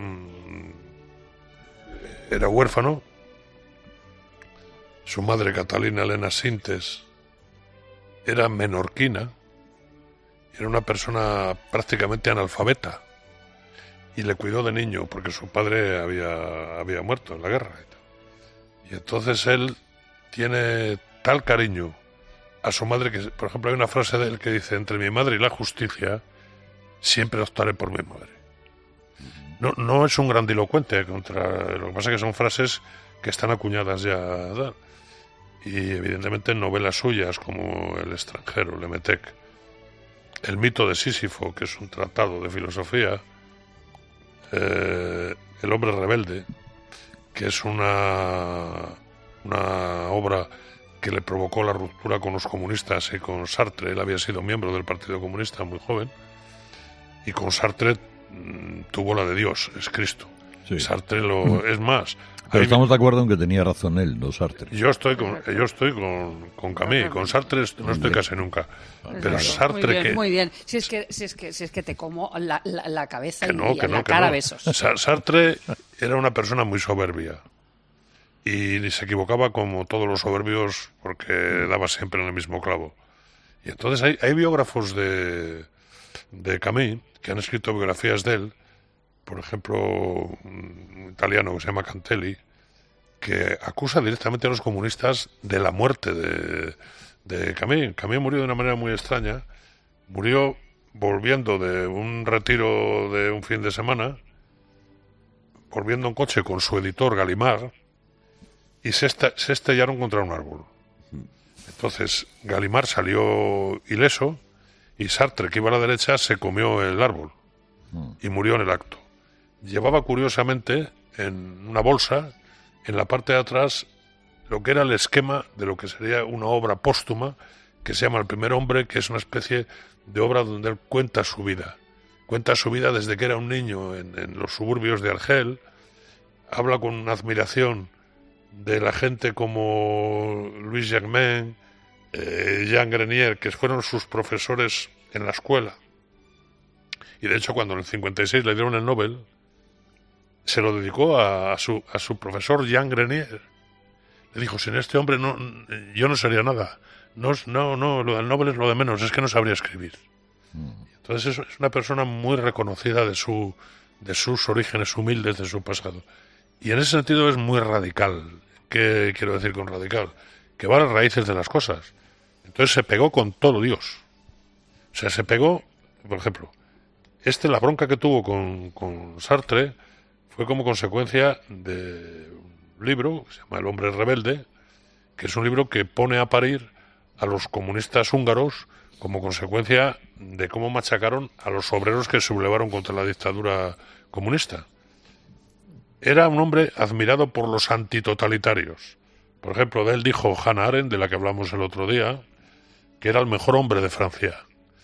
era huérfano. Su madre, Catalina Elena Sintes, era menorquina, era una persona prácticamente analfabeta, y le cuidó de niño porque su padre había muerto en la guerra. Y entonces él tiene tal cariño a su madre que, por ejemplo, hay una frase de él que dice: entre mi madre y la justicia siempre optaré por mi madre. No es un grandilocuente, lo que pasa es que son frases que están acuñadas ya. Y evidentemente en novelas suyas como El extranjero, Le Metec, El mito de Sísifo, que es un tratado de filosofía, El hombre rebelde, que es una obra que le provocó la ruptura con los comunistas y con Sartre. Él había sido miembro del Partido Comunista muy joven, y con Sartre tuvo la de Dios, es Cristo. Sí. Sartre es más. Pero estamos de acuerdo en que tenía razón él, no Sartre. Yo estoy con Camus, con Sartre no estoy casi nunca. Pero Sartre muy bien. Si es que te como la cabeza la cara a besos. Sartre era una persona muy soberbia. Y se equivocaba como todos los soberbios porque daba siempre en el mismo clavo. Y entonces hay biógrafos de Camus que han escrito biografías de él. Por ejemplo, un italiano que se llama Cantelli, que acusa directamente a los comunistas de la muerte de Camus. Camus murió de una manera muy extraña. Murió volviendo de un retiro de un fin de semana, volviendo en coche con su editor Gallimard, y se estrellaron contra un árbol. Entonces Gallimard salió ileso y Sartre, que iba a la derecha, se comió el árbol y murió en el acto. Llevaba curiosamente en una bolsa, en la parte de atrás, lo que era el esquema de lo que sería una obra póstuma que se llama El primer hombre, que es una especie de obra donde él cuenta su vida. Cuenta su vida desde que era un niño en los suburbios de Argel. Habla con una admiración de la gente como Louis Germain, Jean Grenier, que fueron sus profesores en la escuela. Y de hecho, cuando en el 56 le dieron el Nobel, se lo dedicó a su profesor Jean Grenier. Le dijo: sin este hombre yo no sería nada. No, lo del Nobel es lo de menos, es que no sabría escribir. Entonces es una persona muy reconocida de sus orígenes humildes, de su pasado. Y en ese sentido es muy radical. ¿Qué quiero decir con radical? Que va a las raíces de las cosas. Entonces se pegó con todo Dios. O sea, se pegó, por ejemplo, la bronca que tuvo con Sartre fue como consecuencia de un libro que se llama El hombre rebelde, que es un libro que pone a parir a los comunistas húngaros como consecuencia de cómo machacaron a los obreros que se sublevaron contra la dictadura comunista. Era un hombre admirado por los antitotalitarios. Por ejemplo, de él dijo Hannah Arendt, de la que hablamos el otro día, que era el mejor hombre de Francia.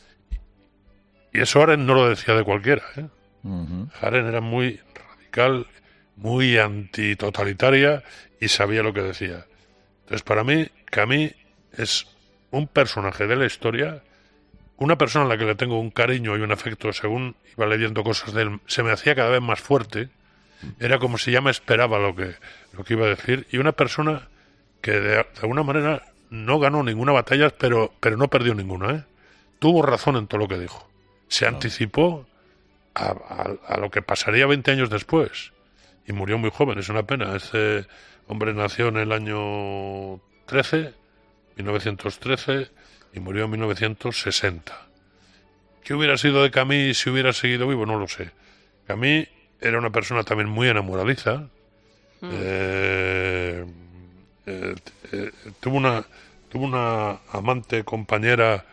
Y eso Arendt no lo decía de cualquiera, ¿eh? Arendt era muy radical, muy antitotalitaria y sabía lo que decía. Entonces, para mí, Camus es un personaje de la historia, una persona a la que le tengo un cariño y un afecto. Según iba leyendo cosas de él, se me hacía cada vez más fuerte. Era como si ya me esperaba lo que iba a decir. Y una persona que de alguna manera no ganó ninguna batalla, pero no perdió ninguna, ¿eh? Tuvo razón en todo lo que dijo. Se anticipó a lo que pasaría 20 años después. Y murió muy joven, es una pena. Este hombre nació en el año 1913, y murió en 1960. ¿Qué hubiera sido de Camus si hubiera seguido vivo? No lo sé. Camus era una persona también muy enamoradiza. Tuvo una amante, compañera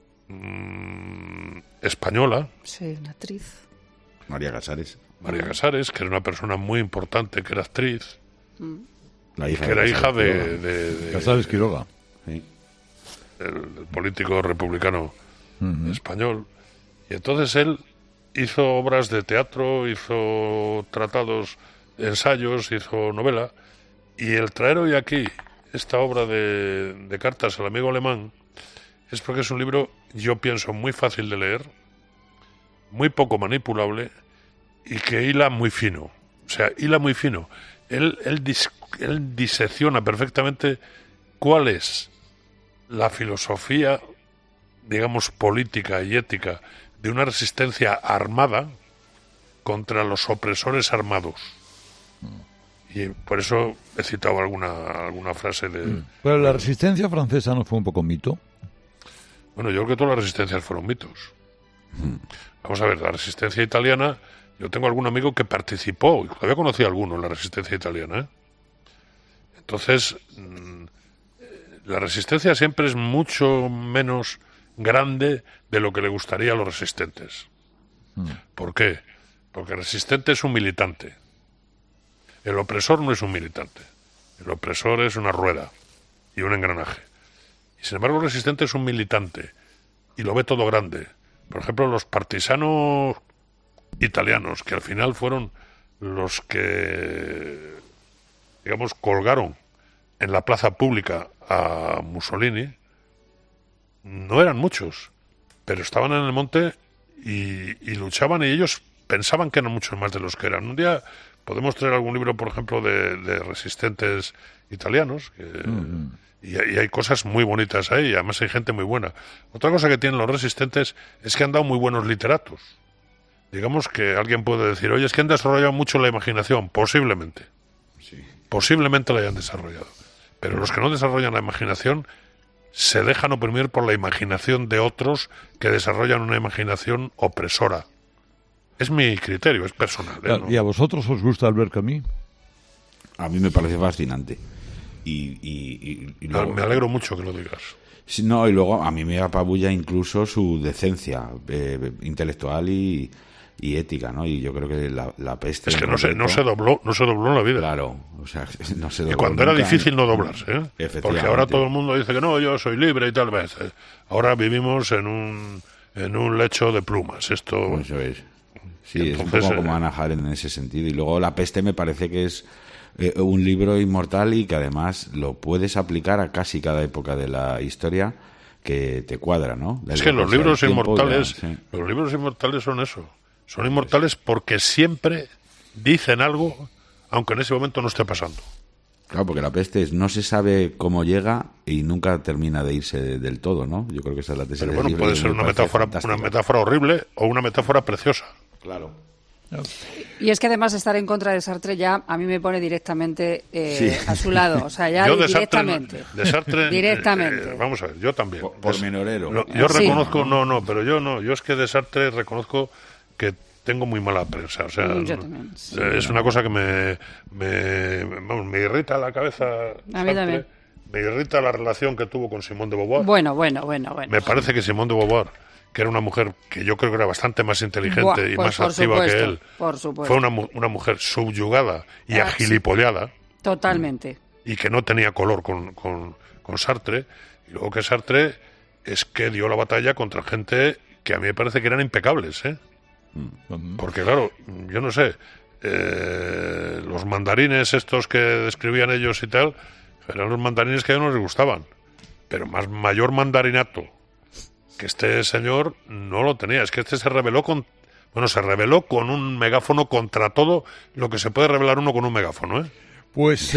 española. Sí, una actriz. María Casares, que era una persona muy importante, que era actriz. La hija que era hija de Casares Quiroga. Sí. El político republicano español. Y entonces él hizo obras de teatro, hizo tratados, ensayos, hizo novela. Y el traer hoy aquí esta obra de cartas al amigo alemán es porque es un libro, yo pienso, muy fácil de leer, muy poco manipulable y que hila muy fino. O sea, hila muy fino. Él disecciona perfectamente cuál es la filosofía, digamos, política y ética de una resistencia armada contra los opresores armados. Y por eso he citado alguna frase de... Pero la resistencia francesa no fue un poco mito. Bueno, yo creo que todas las resistencias fueron mitos. Vamos a ver, la resistencia italiana, yo tengo algún amigo que participó, y todavía conocí a alguno en la resistencia italiana, ¿eh? Entonces, la resistencia siempre es mucho menos grande de lo que le gustaría a los resistentes. ¿Por qué? Porque el resistente es un militante. El opresor no es un militante. El opresor es una rueda y un engranaje. Y sin embargo el resistente es un militante y lo ve todo grande. Por ejemplo, los partisanos italianos, que al final fueron los que, digamos, colgaron en la plaza pública a Mussolini no eran muchos, pero estaban en el monte y luchaban, y ellos pensaban que eran muchos más de los que eran. Un día podemos traer algún libro, por ejemplo, de resistentes italianos, y hay cosas muy bonitas ahí, y además hay gente muy buena. Otra cosa que tienen los resistentes es que han dado muy buenos literatos. Digamos que alguien puede decir, oye, es que han desarrollado mucho la imaginación. Posiblemente. Sí. Posiblemente la hayan desarrollado. Pero los que no desarrollan la imaginación se dejan oprimir por la imaginación de otros que desarrollan una imaginación opresora. Es mi criterio, es personal. ¿No? ¿Y a vosotros os gusta Albert Camus? A mí me parece fascinante. Y luego, me alegro mucho que lo digas. No, y luego a mí me apabulla incluso su decencia intelectual y ética, ¿no? Y yo creo que la peste... Es que no se dobló en la vida. Claro, o sea, no se dobló. Y cuando era difícil no doblarse, ¿eh? Porque ahora todo el mundo dice que no, yo soy libre y tal vez. Ahora vivimos en un lecho de plumas. Esto... Eso es. Sí, entonces, es un poco como Hannah Arendt en ese sentido. Y luego La peste me parece que es un libro inmortal y que además lo puedes aplicar a casi cada época de la historia que te cuadra, ¿no? Es que los libros inmortales, los libros inmortales son eso. Son inmortales porque siempre dicen algo, aunque en ese momento no esté pasando. Claro, porque la peste no se sabe cómo llega y nunca termina de irse del todo, ¿no? Yo creo que esa es la tesis. Pero bueno, puede ser una metáfora horrible o una metáfora preciosa. Claro. Y es que además estar en contra de Sartre ya a mí me pone directamente a su lado, o sea, ya yo directamente. De Sartre, directamente. Vamos a ver, yo también. Por menorero. Yo reconozco, pero yo no. Yo es que de Sartre reconozco que tengo muy mala prensa, o sea, yo también, sí, es una cosa que me irrita la cabeza. A mí también. Me irrita la relación que tuvo con Simone de Beauvoir. Bueno. Me parece que Simone de Beauvoir, que era una mujer que yo creo que era bastante más inteligente y más activa que él, fue una mujer subyugada y agilipollada. Totalmente. Y que no tenía color con Sartre. Y luego que Sartre es que dio la batalla contra gente que a mí me parece que eran impecables, ¿eh? Porque claro, yo no sé, los mandarines estos que describían ellos y tal, eran los mandarines que a ellos no les gustaban, pero mayor mandarinato que este señor no lo tenía. Es que este se rebeló con un megáfono contra todo lo que se puede rebelar uno con un megáfono, ¿eh? Pues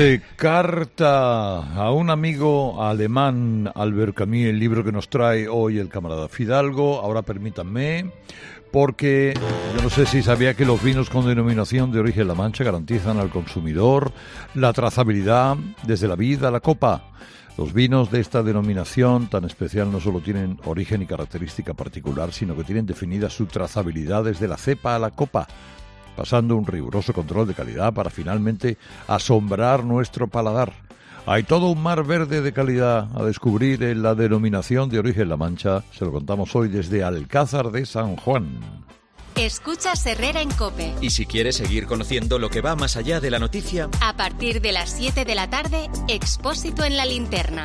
carta a un amigo alemán, Albert Camus, el libro que nos trae hoy el camarada Fidalgo. Ahora permítanme, porque yo no sé si sabía que los vinos con denominación de origen La Mancha garantizan al consumidor la trazabilidad desde la vid a la copa. Los vinos de esta denominación tan especial no solo tienen origen y característica particular, sino que tienen definida su trazabilidad desde la cepa a la copa, pasando un riguroso control de calidad para finalmente asombrar nuestro paladar. Hay todo un mar verde de calidad a descubrir en la denominación de origen La Mancha. Se lo contamos hoy desde Alcázar de San Juan. Escuchas Herrera en COPE. Y si quieres seguir conociendo lo que va más allá de la noticia, a partir de las 7 de la tarde, Expósito en la Linterna.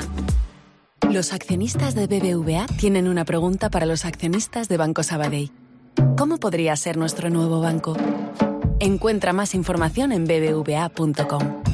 Los accionistas de BBVA tienen una pregunta para los accionistas de Banco Sabadell. ¿Cómo podría ser nuestro nuevo banco? Encuentra más información en bbva.com.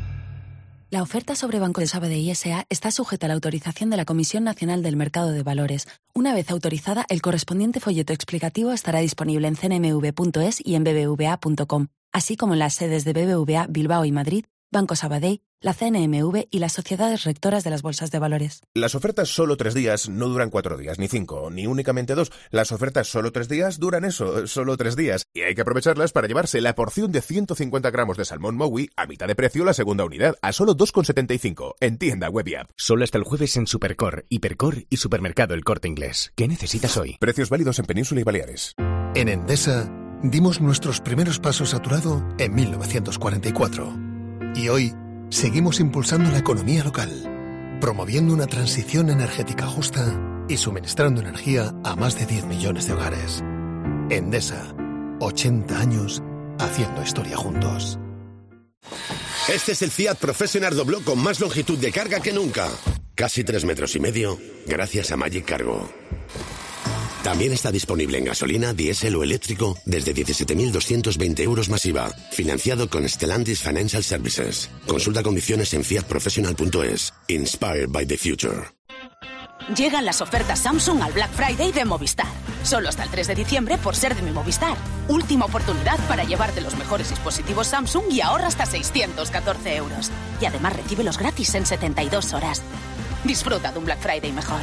La oferta sobre Banco de Sabadell S.A. está sujeta a la autorización de la Comisión Nacional del Mercado de Valores. Una vez autorizada, el correspondiente folleto explicativo estará disponible en cnmv.es y en bbva.com, así como en las sedes de BBVA Bilbao y Madrid, Banco Sabadell, la CNMV y las sociedades rectoras de las bolsas de valores. Las ofertas solo 3 días no duran 4 días, ni 5, ni únicamente 2. Las ofertas solo 3 días duran eso, solo 3 días. Y hay que aprovecharlas para llevarse la porción de 150 gramos de salmón Mowi a mitad de precio la segunda unidad, a solo 2,75 en tienda web y app. Solo hasta el jueves en Supercor, Hipercor y Supermercado El Corte Inglés. ¿Qué necesitas hoy? Precios válidos en Península y Baleares. En Endesa dimos nuestros primeros pasos a tu lado en 1944. Y hoy seguimos impulsando la economía local, promoviendo una transición energética justa y suministrando energía a más de 10 millones de hogares. Endesa, 80 años haciendo historia juntos. Este es el Fiat Professional Dobló con más longitud de carga que nunca. Casi 3,5 metros, gracias a Magic Cargo. También está disponible en gasolina, diésel o eléctrico desde 17.220 euros más IVA. Financiado con Stellantis Financial Services. Consulta condiciones en fiatprofessional.es. Inspired by the future. Llegan las ofertas Samsung al Black Friday de Movistar. Solo hasta el 3 de diciembre por ser de mi Movistar. Última oportunidad para llevarte los mejores dispositivos Samsung y ahorra hasta 614 euros. Y además recíbelos gratis en 72 horas. Disfruta de un Black Friday mejor.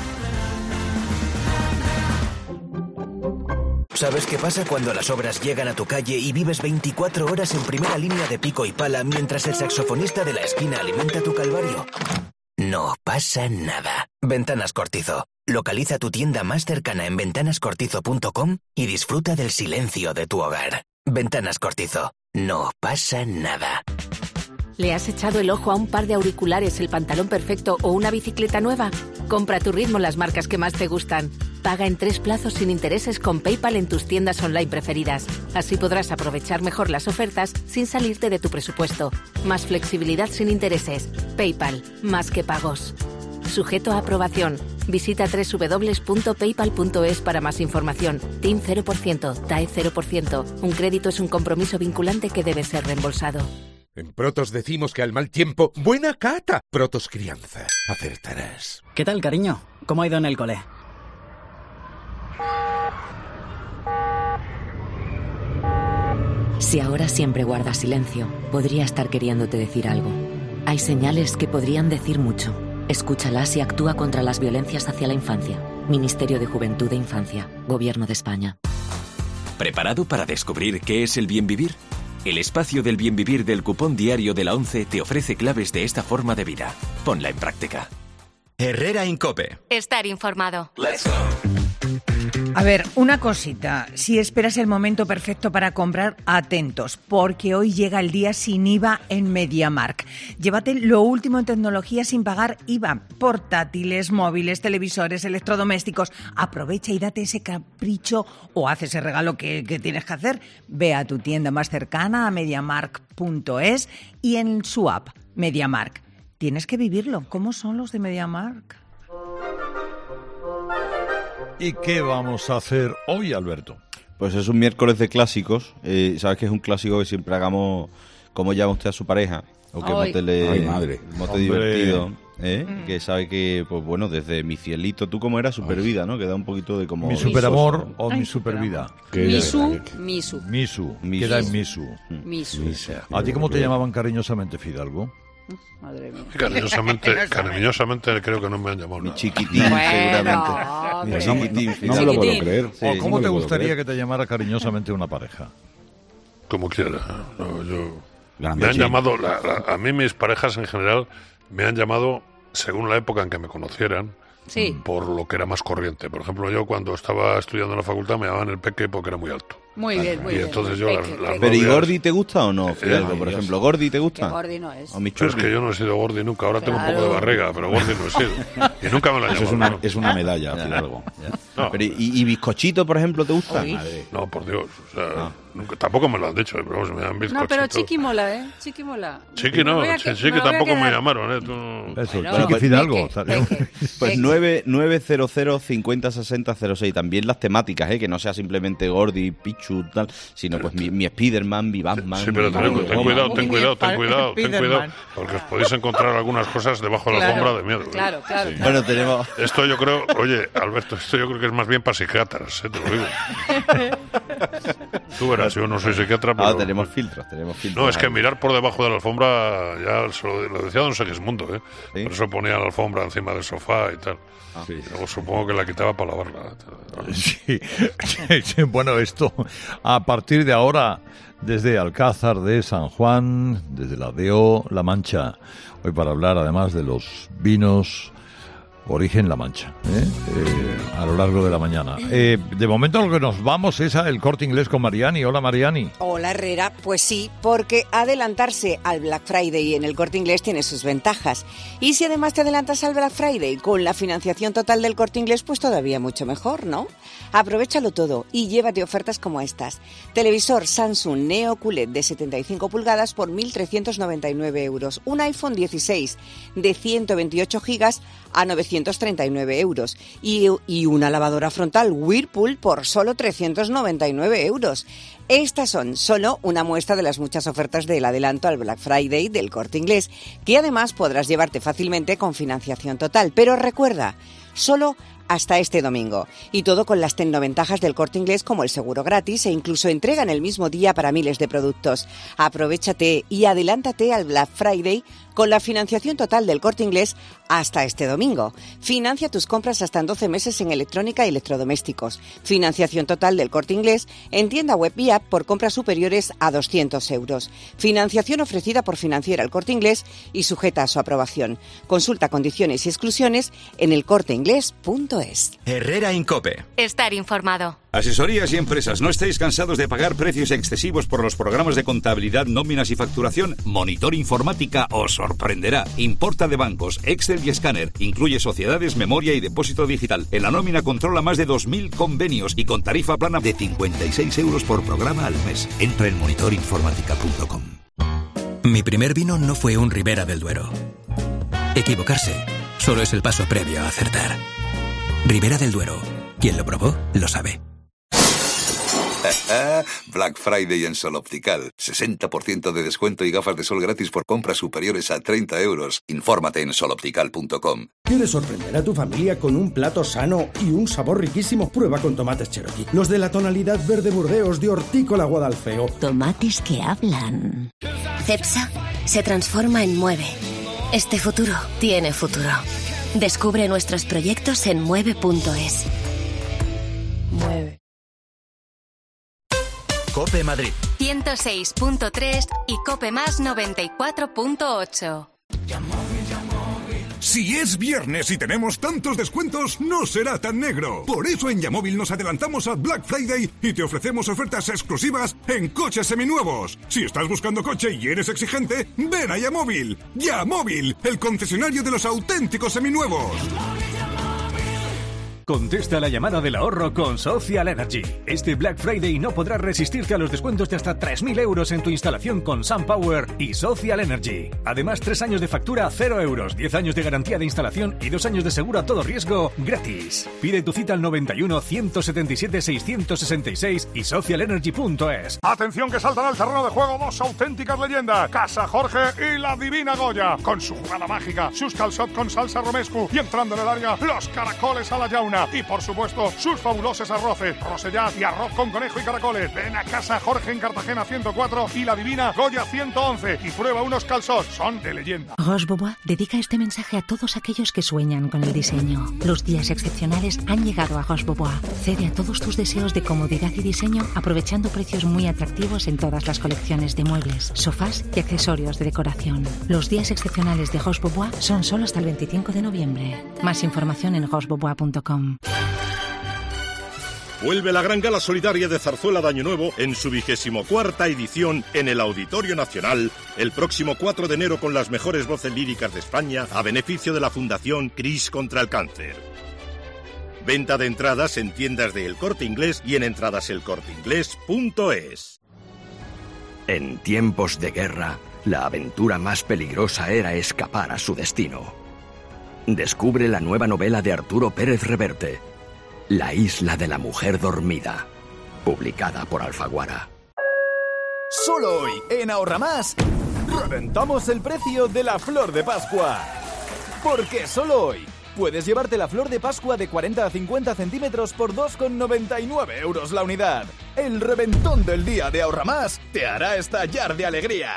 ¿Sabes qué pasa cuando las obras llegan a tu calle y vives 24 horas en primera línea de pico y pala mientras el saxofonista de la esquina alimenta tu calvario? No pasa nada. Ventanas Cortizo. Localiza tu tienda más cercana en ventanascortizo.com y disfruta del silencio de tu hogar. Ventanas Cortizo. No pasa nada. ¿Le has echado el ojo a un par de auriculares, el pantalón perfecto o una bicicleta nueva? Compra a tu ritmo las marcas que más te gustan. Paga en 3 plazos sin intereses con PayPal en tus tiendas online preferidas. Así podrás aprovechar mejor las ofertas sin salirte de tu presupuesto. Más flexibilidad sin intereses. PayPal, más que pagos. Sujeto a aprobación. Visita www.paypal.es para más información. TIN 0%, TAE 0%. Un crédito es un compromiso vinculante que debe ser reembolsado. En Protos decimos que al mal tiempo, buena cata. Protos Crianza. Acertarás. ¿Qué tal, cariño? ¿Cómo ha ido en el cole? Si ahora siempre guardas silencio, podría estar queriéndote decir algo. Hay señales que podrían decir mucho. Escúchalas y actúa contra las violencias hacia la infancia. Ministerio de Juventud e Infancia. Gobierno de España. ¿Preparado para descubrir qué es el bien vivir? El espacio del bien vivir del cupón diario de la ONCE te ofrece claves de esta forma de vida. Ponla en práctica. Herrera en COPE. Estar informado. Let's go. A ver, una cosita. Si esperas el momento perfecto para comprar, atentos, porque hoy llega el día sin IVA en MediaMarkt. Llévate lo último en tecnología sin pagar IVA. Portátiles, móviles, televisores, electrodomésticos. Aprovecha y date ese capricho o haz ese regalo que tienes que hacer. Ve a tu tienda más cercana, a MediaMarkt.es y en su app, MediaMarkt. Tienes que vivirlo. ¿Cómo son los de MediaMarkt? ¿Y qué vamos a hacer hoy, Alberto? Pues es un miércoles de clásicos. Sabes que es un clásico que siempre hagamos cómo llama usted a su pareja. O qué mote divertido. Que sabe que, pues bueno, desde mi cielito, tú como eras supervida, ¿no? Que da un poquito de como... Mi superamor o mi supervida. Misu. Queda en Misu. ¿A ti cómo te llamaban cariñosamente, Fidalgo? Madre mía. Cariñosamente creo que no me han llamado nada. Mi chiquitín, seguramente. Mi chiquitín, no me lo puedo creer. Sí, ¿o cómo te gustaría que te llamara cariñosamente una pareja? Como quiera. Me han llamado, a mí mis parejas en general me han llamado según la época en que me conocieran. Sí. Por lo que era más corriente. Por ejemplo, yo cuando estaba estudiando en la facultad me llamaban el Peque porque era muy alto. Muy bien. Y entonces yo las Pero ¿y Gordi te gusta o no? Fidalgo, por ejemplo, ¿Gordi te gusta? Gordi no es. Pero es que yo no he sido Gordi nunca. Ahora tengo un poco de barriga, pero Gordi no he sido. Y nunca me la han llamado. Es una medalla, Fidalgo. No. Pero, ¿y bizcochito, por ejemplo, te gusta? No, por Dios. O sea, tampoco me lo han dicho, pero vamos, me dan bizcochito. No, pero Chiqui mola, ¿eh? Chiqui mola. Chiqui no, Chiqui tampoco me llamaron, ¿eh? Eso, Chiqui Fidalgo. Pues 900 50 60 06. También las temáticas, que no sea simplemente Gordi, Pichu, tal, sino pues mi Spiderman, mi Batman. Sí, pero ten cuidado, porque os podéis encontrar algunas cosas debajo de la alfombra de miedo. Claro. Sí. Bueno, tenemos... Esto yo creo, oye, Alberto, esto yo creo que es más bien para psiquiatras, te lo digo. Tú verás, yo no soy psiquiatra, pero... tenemos filtros. No, es que mirar por debajo de la alfombra, ya lo decía don Segismundo, ¿Sí? Por eso ponía la alfombra encima del sofá y tal. Y luego supongo que la quitaba para lavarla. Sí. Bueno, esto a partir de ahora, desde Alcázar de San Juan, desde la DO La Mancha, hoy para hablar además de los vinos Origen La Mancha, a lo largo de la mañana. De momento lo que nos vamos es al Corte Inglés con Mariani. Hola, Mariani. Hola, Herrera. Pues sí, porque adelantarse al Black Friday en el Corte Inglés tiene sus ventajas. Y si además te adelantas al Black Friday con la financiación total del Corte Inglés, pues todavía mucho mejor, ¿no? Aprovéchalo todo y llévate ofertas como estas. Televisor Samsung Neo QLED de 75 pulgadas por 1.399 euros. Un iPhone 16 de 128 gigas a 939 euros y una lavadora frontal Whirlpool por solo 399 euros. Estas son solo una muestra de las muchas ofertas del adelanto al Black Friday del Corte Inglés, que además podrás llevarte fácilmente con financiación total. Pero recuerda, solo hasta este domingo. Y todo con las tecnoventajas del Corte Inglés, como el seguro gratis e incluso entrega en el mismo día para miles de productos. Aprovéchate y adelántate al Black Friday con la financiación total del Corte Inglés hasta este domingo. Financia tus compras hasta en 12 meses en electrónica y electrodomésticos. Financiación total del Corte Inglés en tienda web y app por compras superiores a 200 euros. Financiación ofrecida por Financiera El Corte Inglés y sujeta a su aprobación. Consulta condiciones y exclusiones en elcorteinglés.es. Herrera Incope. Estar informado. Asesorías y empresas, ¿no estáis cansados de pagar precios excesivos por los programas de contabilidad, nóminas y facturación? Monitor Informática os sorprenderá. Importa de bancos, Excel y escáner. Incluye sociedades, memoria y depósito digital. En la nómina controla más de 2.000 convenios y con tarifa plana de 56 euros por programa al mes. Entra en monitorinformática.com. Mi primer vino no fue un Ribera del Duero. Equivocarse solo es el paso previo a acertar. Ribera del Duero. Quien lo probó, lo sabe. Black Friday en Sol Optical. 60% de descuento y gafas de sol gratis por compras superiores a 30 euros. Infórmate en soloptical.com. ¿Quieres sorprender a tu familia con un plato sano y un sabor riquísimo? Prueba con tomates Cherokee. Los de la tonalidad verde Burdeos de Hortícola Guadalfeo. Tomates que hablan. Cepsa se transforma en Mueve. Este futuro tiene futuro. Descubre nuestros proyectos en mueve.es. Mueve. Cope Madrid 106.3 y Cope Más 94.8. Si es viernes y tenemos tantos descuentos, no será tan negro. Por eso en Yamóvil nos adelantamos a Black Friday y te ofrecemos ofertas exclusivas en coches seminuevos. Si estás buscando coche y eres exigente, ven a Yamóvil. Yamóvil, el concesionario de los auténticos seminuevos. Contesta la llamada del ahorro con Social Energy. Este Black Friday no podrás resistirte a los descuentos de hasta 3.000 euros en tu instalación con SunPower y Social Energy. Además, 3 años de factura a 0 euros, 10 años de garantía de instalación y 2 años de seguro a todo riesgo gratis. Pide tu cita al 91 177 666 y socialenergy.es. Atención que saltan al terreno de juego dos auténticas leyendas, Casa Jorge y la Divina Goya, con su jugada mágica, sus calçot con salsa romescu y entrando en el área, los caracoles a la llauna. Y por supuesto, sus fabulosos arroces, rosellat y arroz con conejo y caracoles. Ven a Casa Jorge en Cartagena 104 y la Divina Goya 111 y prueba unos calçots, son de leyenda. Roche-Beaubois dedica este mensaje a todos aquellos que sueñan con el diseño. Los días excepcionales han llegado a Roche-Beaubois. Cede a todos tus deseos de comodidad y diseño aprovechando precios muy atractivos en todas las colecciones de muebles, sofás y accesorios de decoración. Los días excepcionales de Roche-Beaubois son solo hasta el 25 de noviembre. Más información en rochebeaubois.com. Vuelve la gran gala solidaria de Zarzuela de Año Nuevo en su 24ª edición en el Auditorio Nacional el próximo 4 de enero con las mejores voces líricas de España a beneficio de la Fundación CRIS contra el cáncer. Venta de entradas en tiendas de El Corte Inglés y en entradaselcorteinglés.es. En tiempos de guerra, la aventura más peligrosa era escapar a su destino. Descubre la nueva novela de Arturo Pérez Reverte, La isla de la mujer dormida, publicada por Alfaguara. Solo hoy, en Ahorra Más, reventamos el precio de la flor de Pascua. Porque solo hoy puedes llevarte la flor de Pascua de 40 a 50 centímetros por 2,99 euros la unidad. El reventón del día de Ahorra Más te hará estallar de alegría.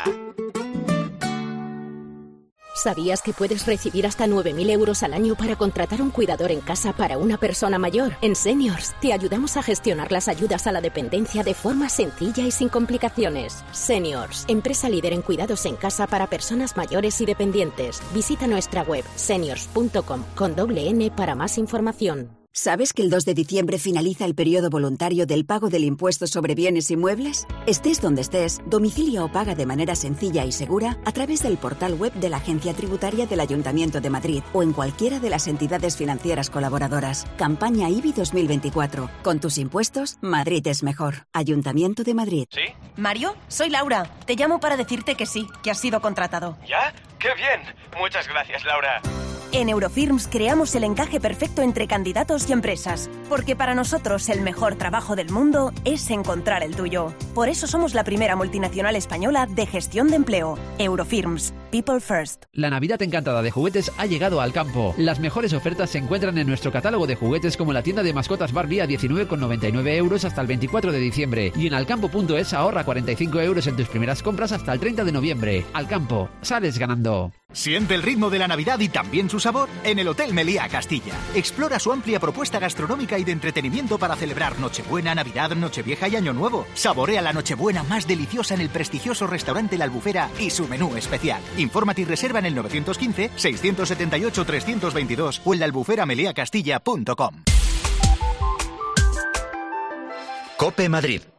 ¿Sabías que puedes recibir hasta 9.000 euros al año para contratar un cuidador en casa para una persona mayor? En Seniors te ayudamos a gestionar las ayudas a la dependencia de forma sencilla y sin complicaciones. Seniors, empresa líder en cuidados en casa para personas mayores y dependientes. Visita nuestra web seniors.com con doble N para más información. ¿Sabes que el 2 de diciembre finaliza el periodo voluntario del pago del impuesto sobre bienes inmuebles? Estés donde estés, domicilia o paga de manera sencilla y segura a través del portal web de la Agencia Tributaria del Ayuntamiento de Madrid o en cualquiera de las entidades financieras colaboradoras. Campaña IBI 2024. Con tus impuestos, Madrid es mejor. Ayuntamiento de Madrid. ¿Sí? Mario, soy Laura. Te llamo para decirte que sí, que has sido contratado. ¿Ya? ¡Qué bien! Muchas gracias, Laura. En Eurofirms creamos el encaje perfecto entre candidatos y empresas, porque para nosotros el mejor trabajo del mundo es encontrar el tuyo. Por eso somos la primera multinacional española de gestión de empleo. Eurofirms. People first. La Navidad encantada de juguetes ha llegado al campo. Las mejores ofertas se encuentran en nuestro catálogo de juguetes, como la tienda de mascotas Barbie a 19,99 euros hasta el 24 de diciembre. Y en alcampo.es ahorra 45 euros en tus primeras compras hasta el 30 de noviembre. Alcampo, sales ganando. Siente el ritmo de la Navidad y también su sabor en el Hotel Meliá Castilla. Explora su amplia propuesta gastronómica y de entretenimiento para celebrar Nochebuena, Navidad, Nochevieja y Año Nuevo. Saborea la Nochebuena más deliciosa en el prestigioso restaurante La Albufera y su menú especial. Infórmate y reserva en el 915-678-322 o en laalbuferameliacastilla.com. COPE Madrid.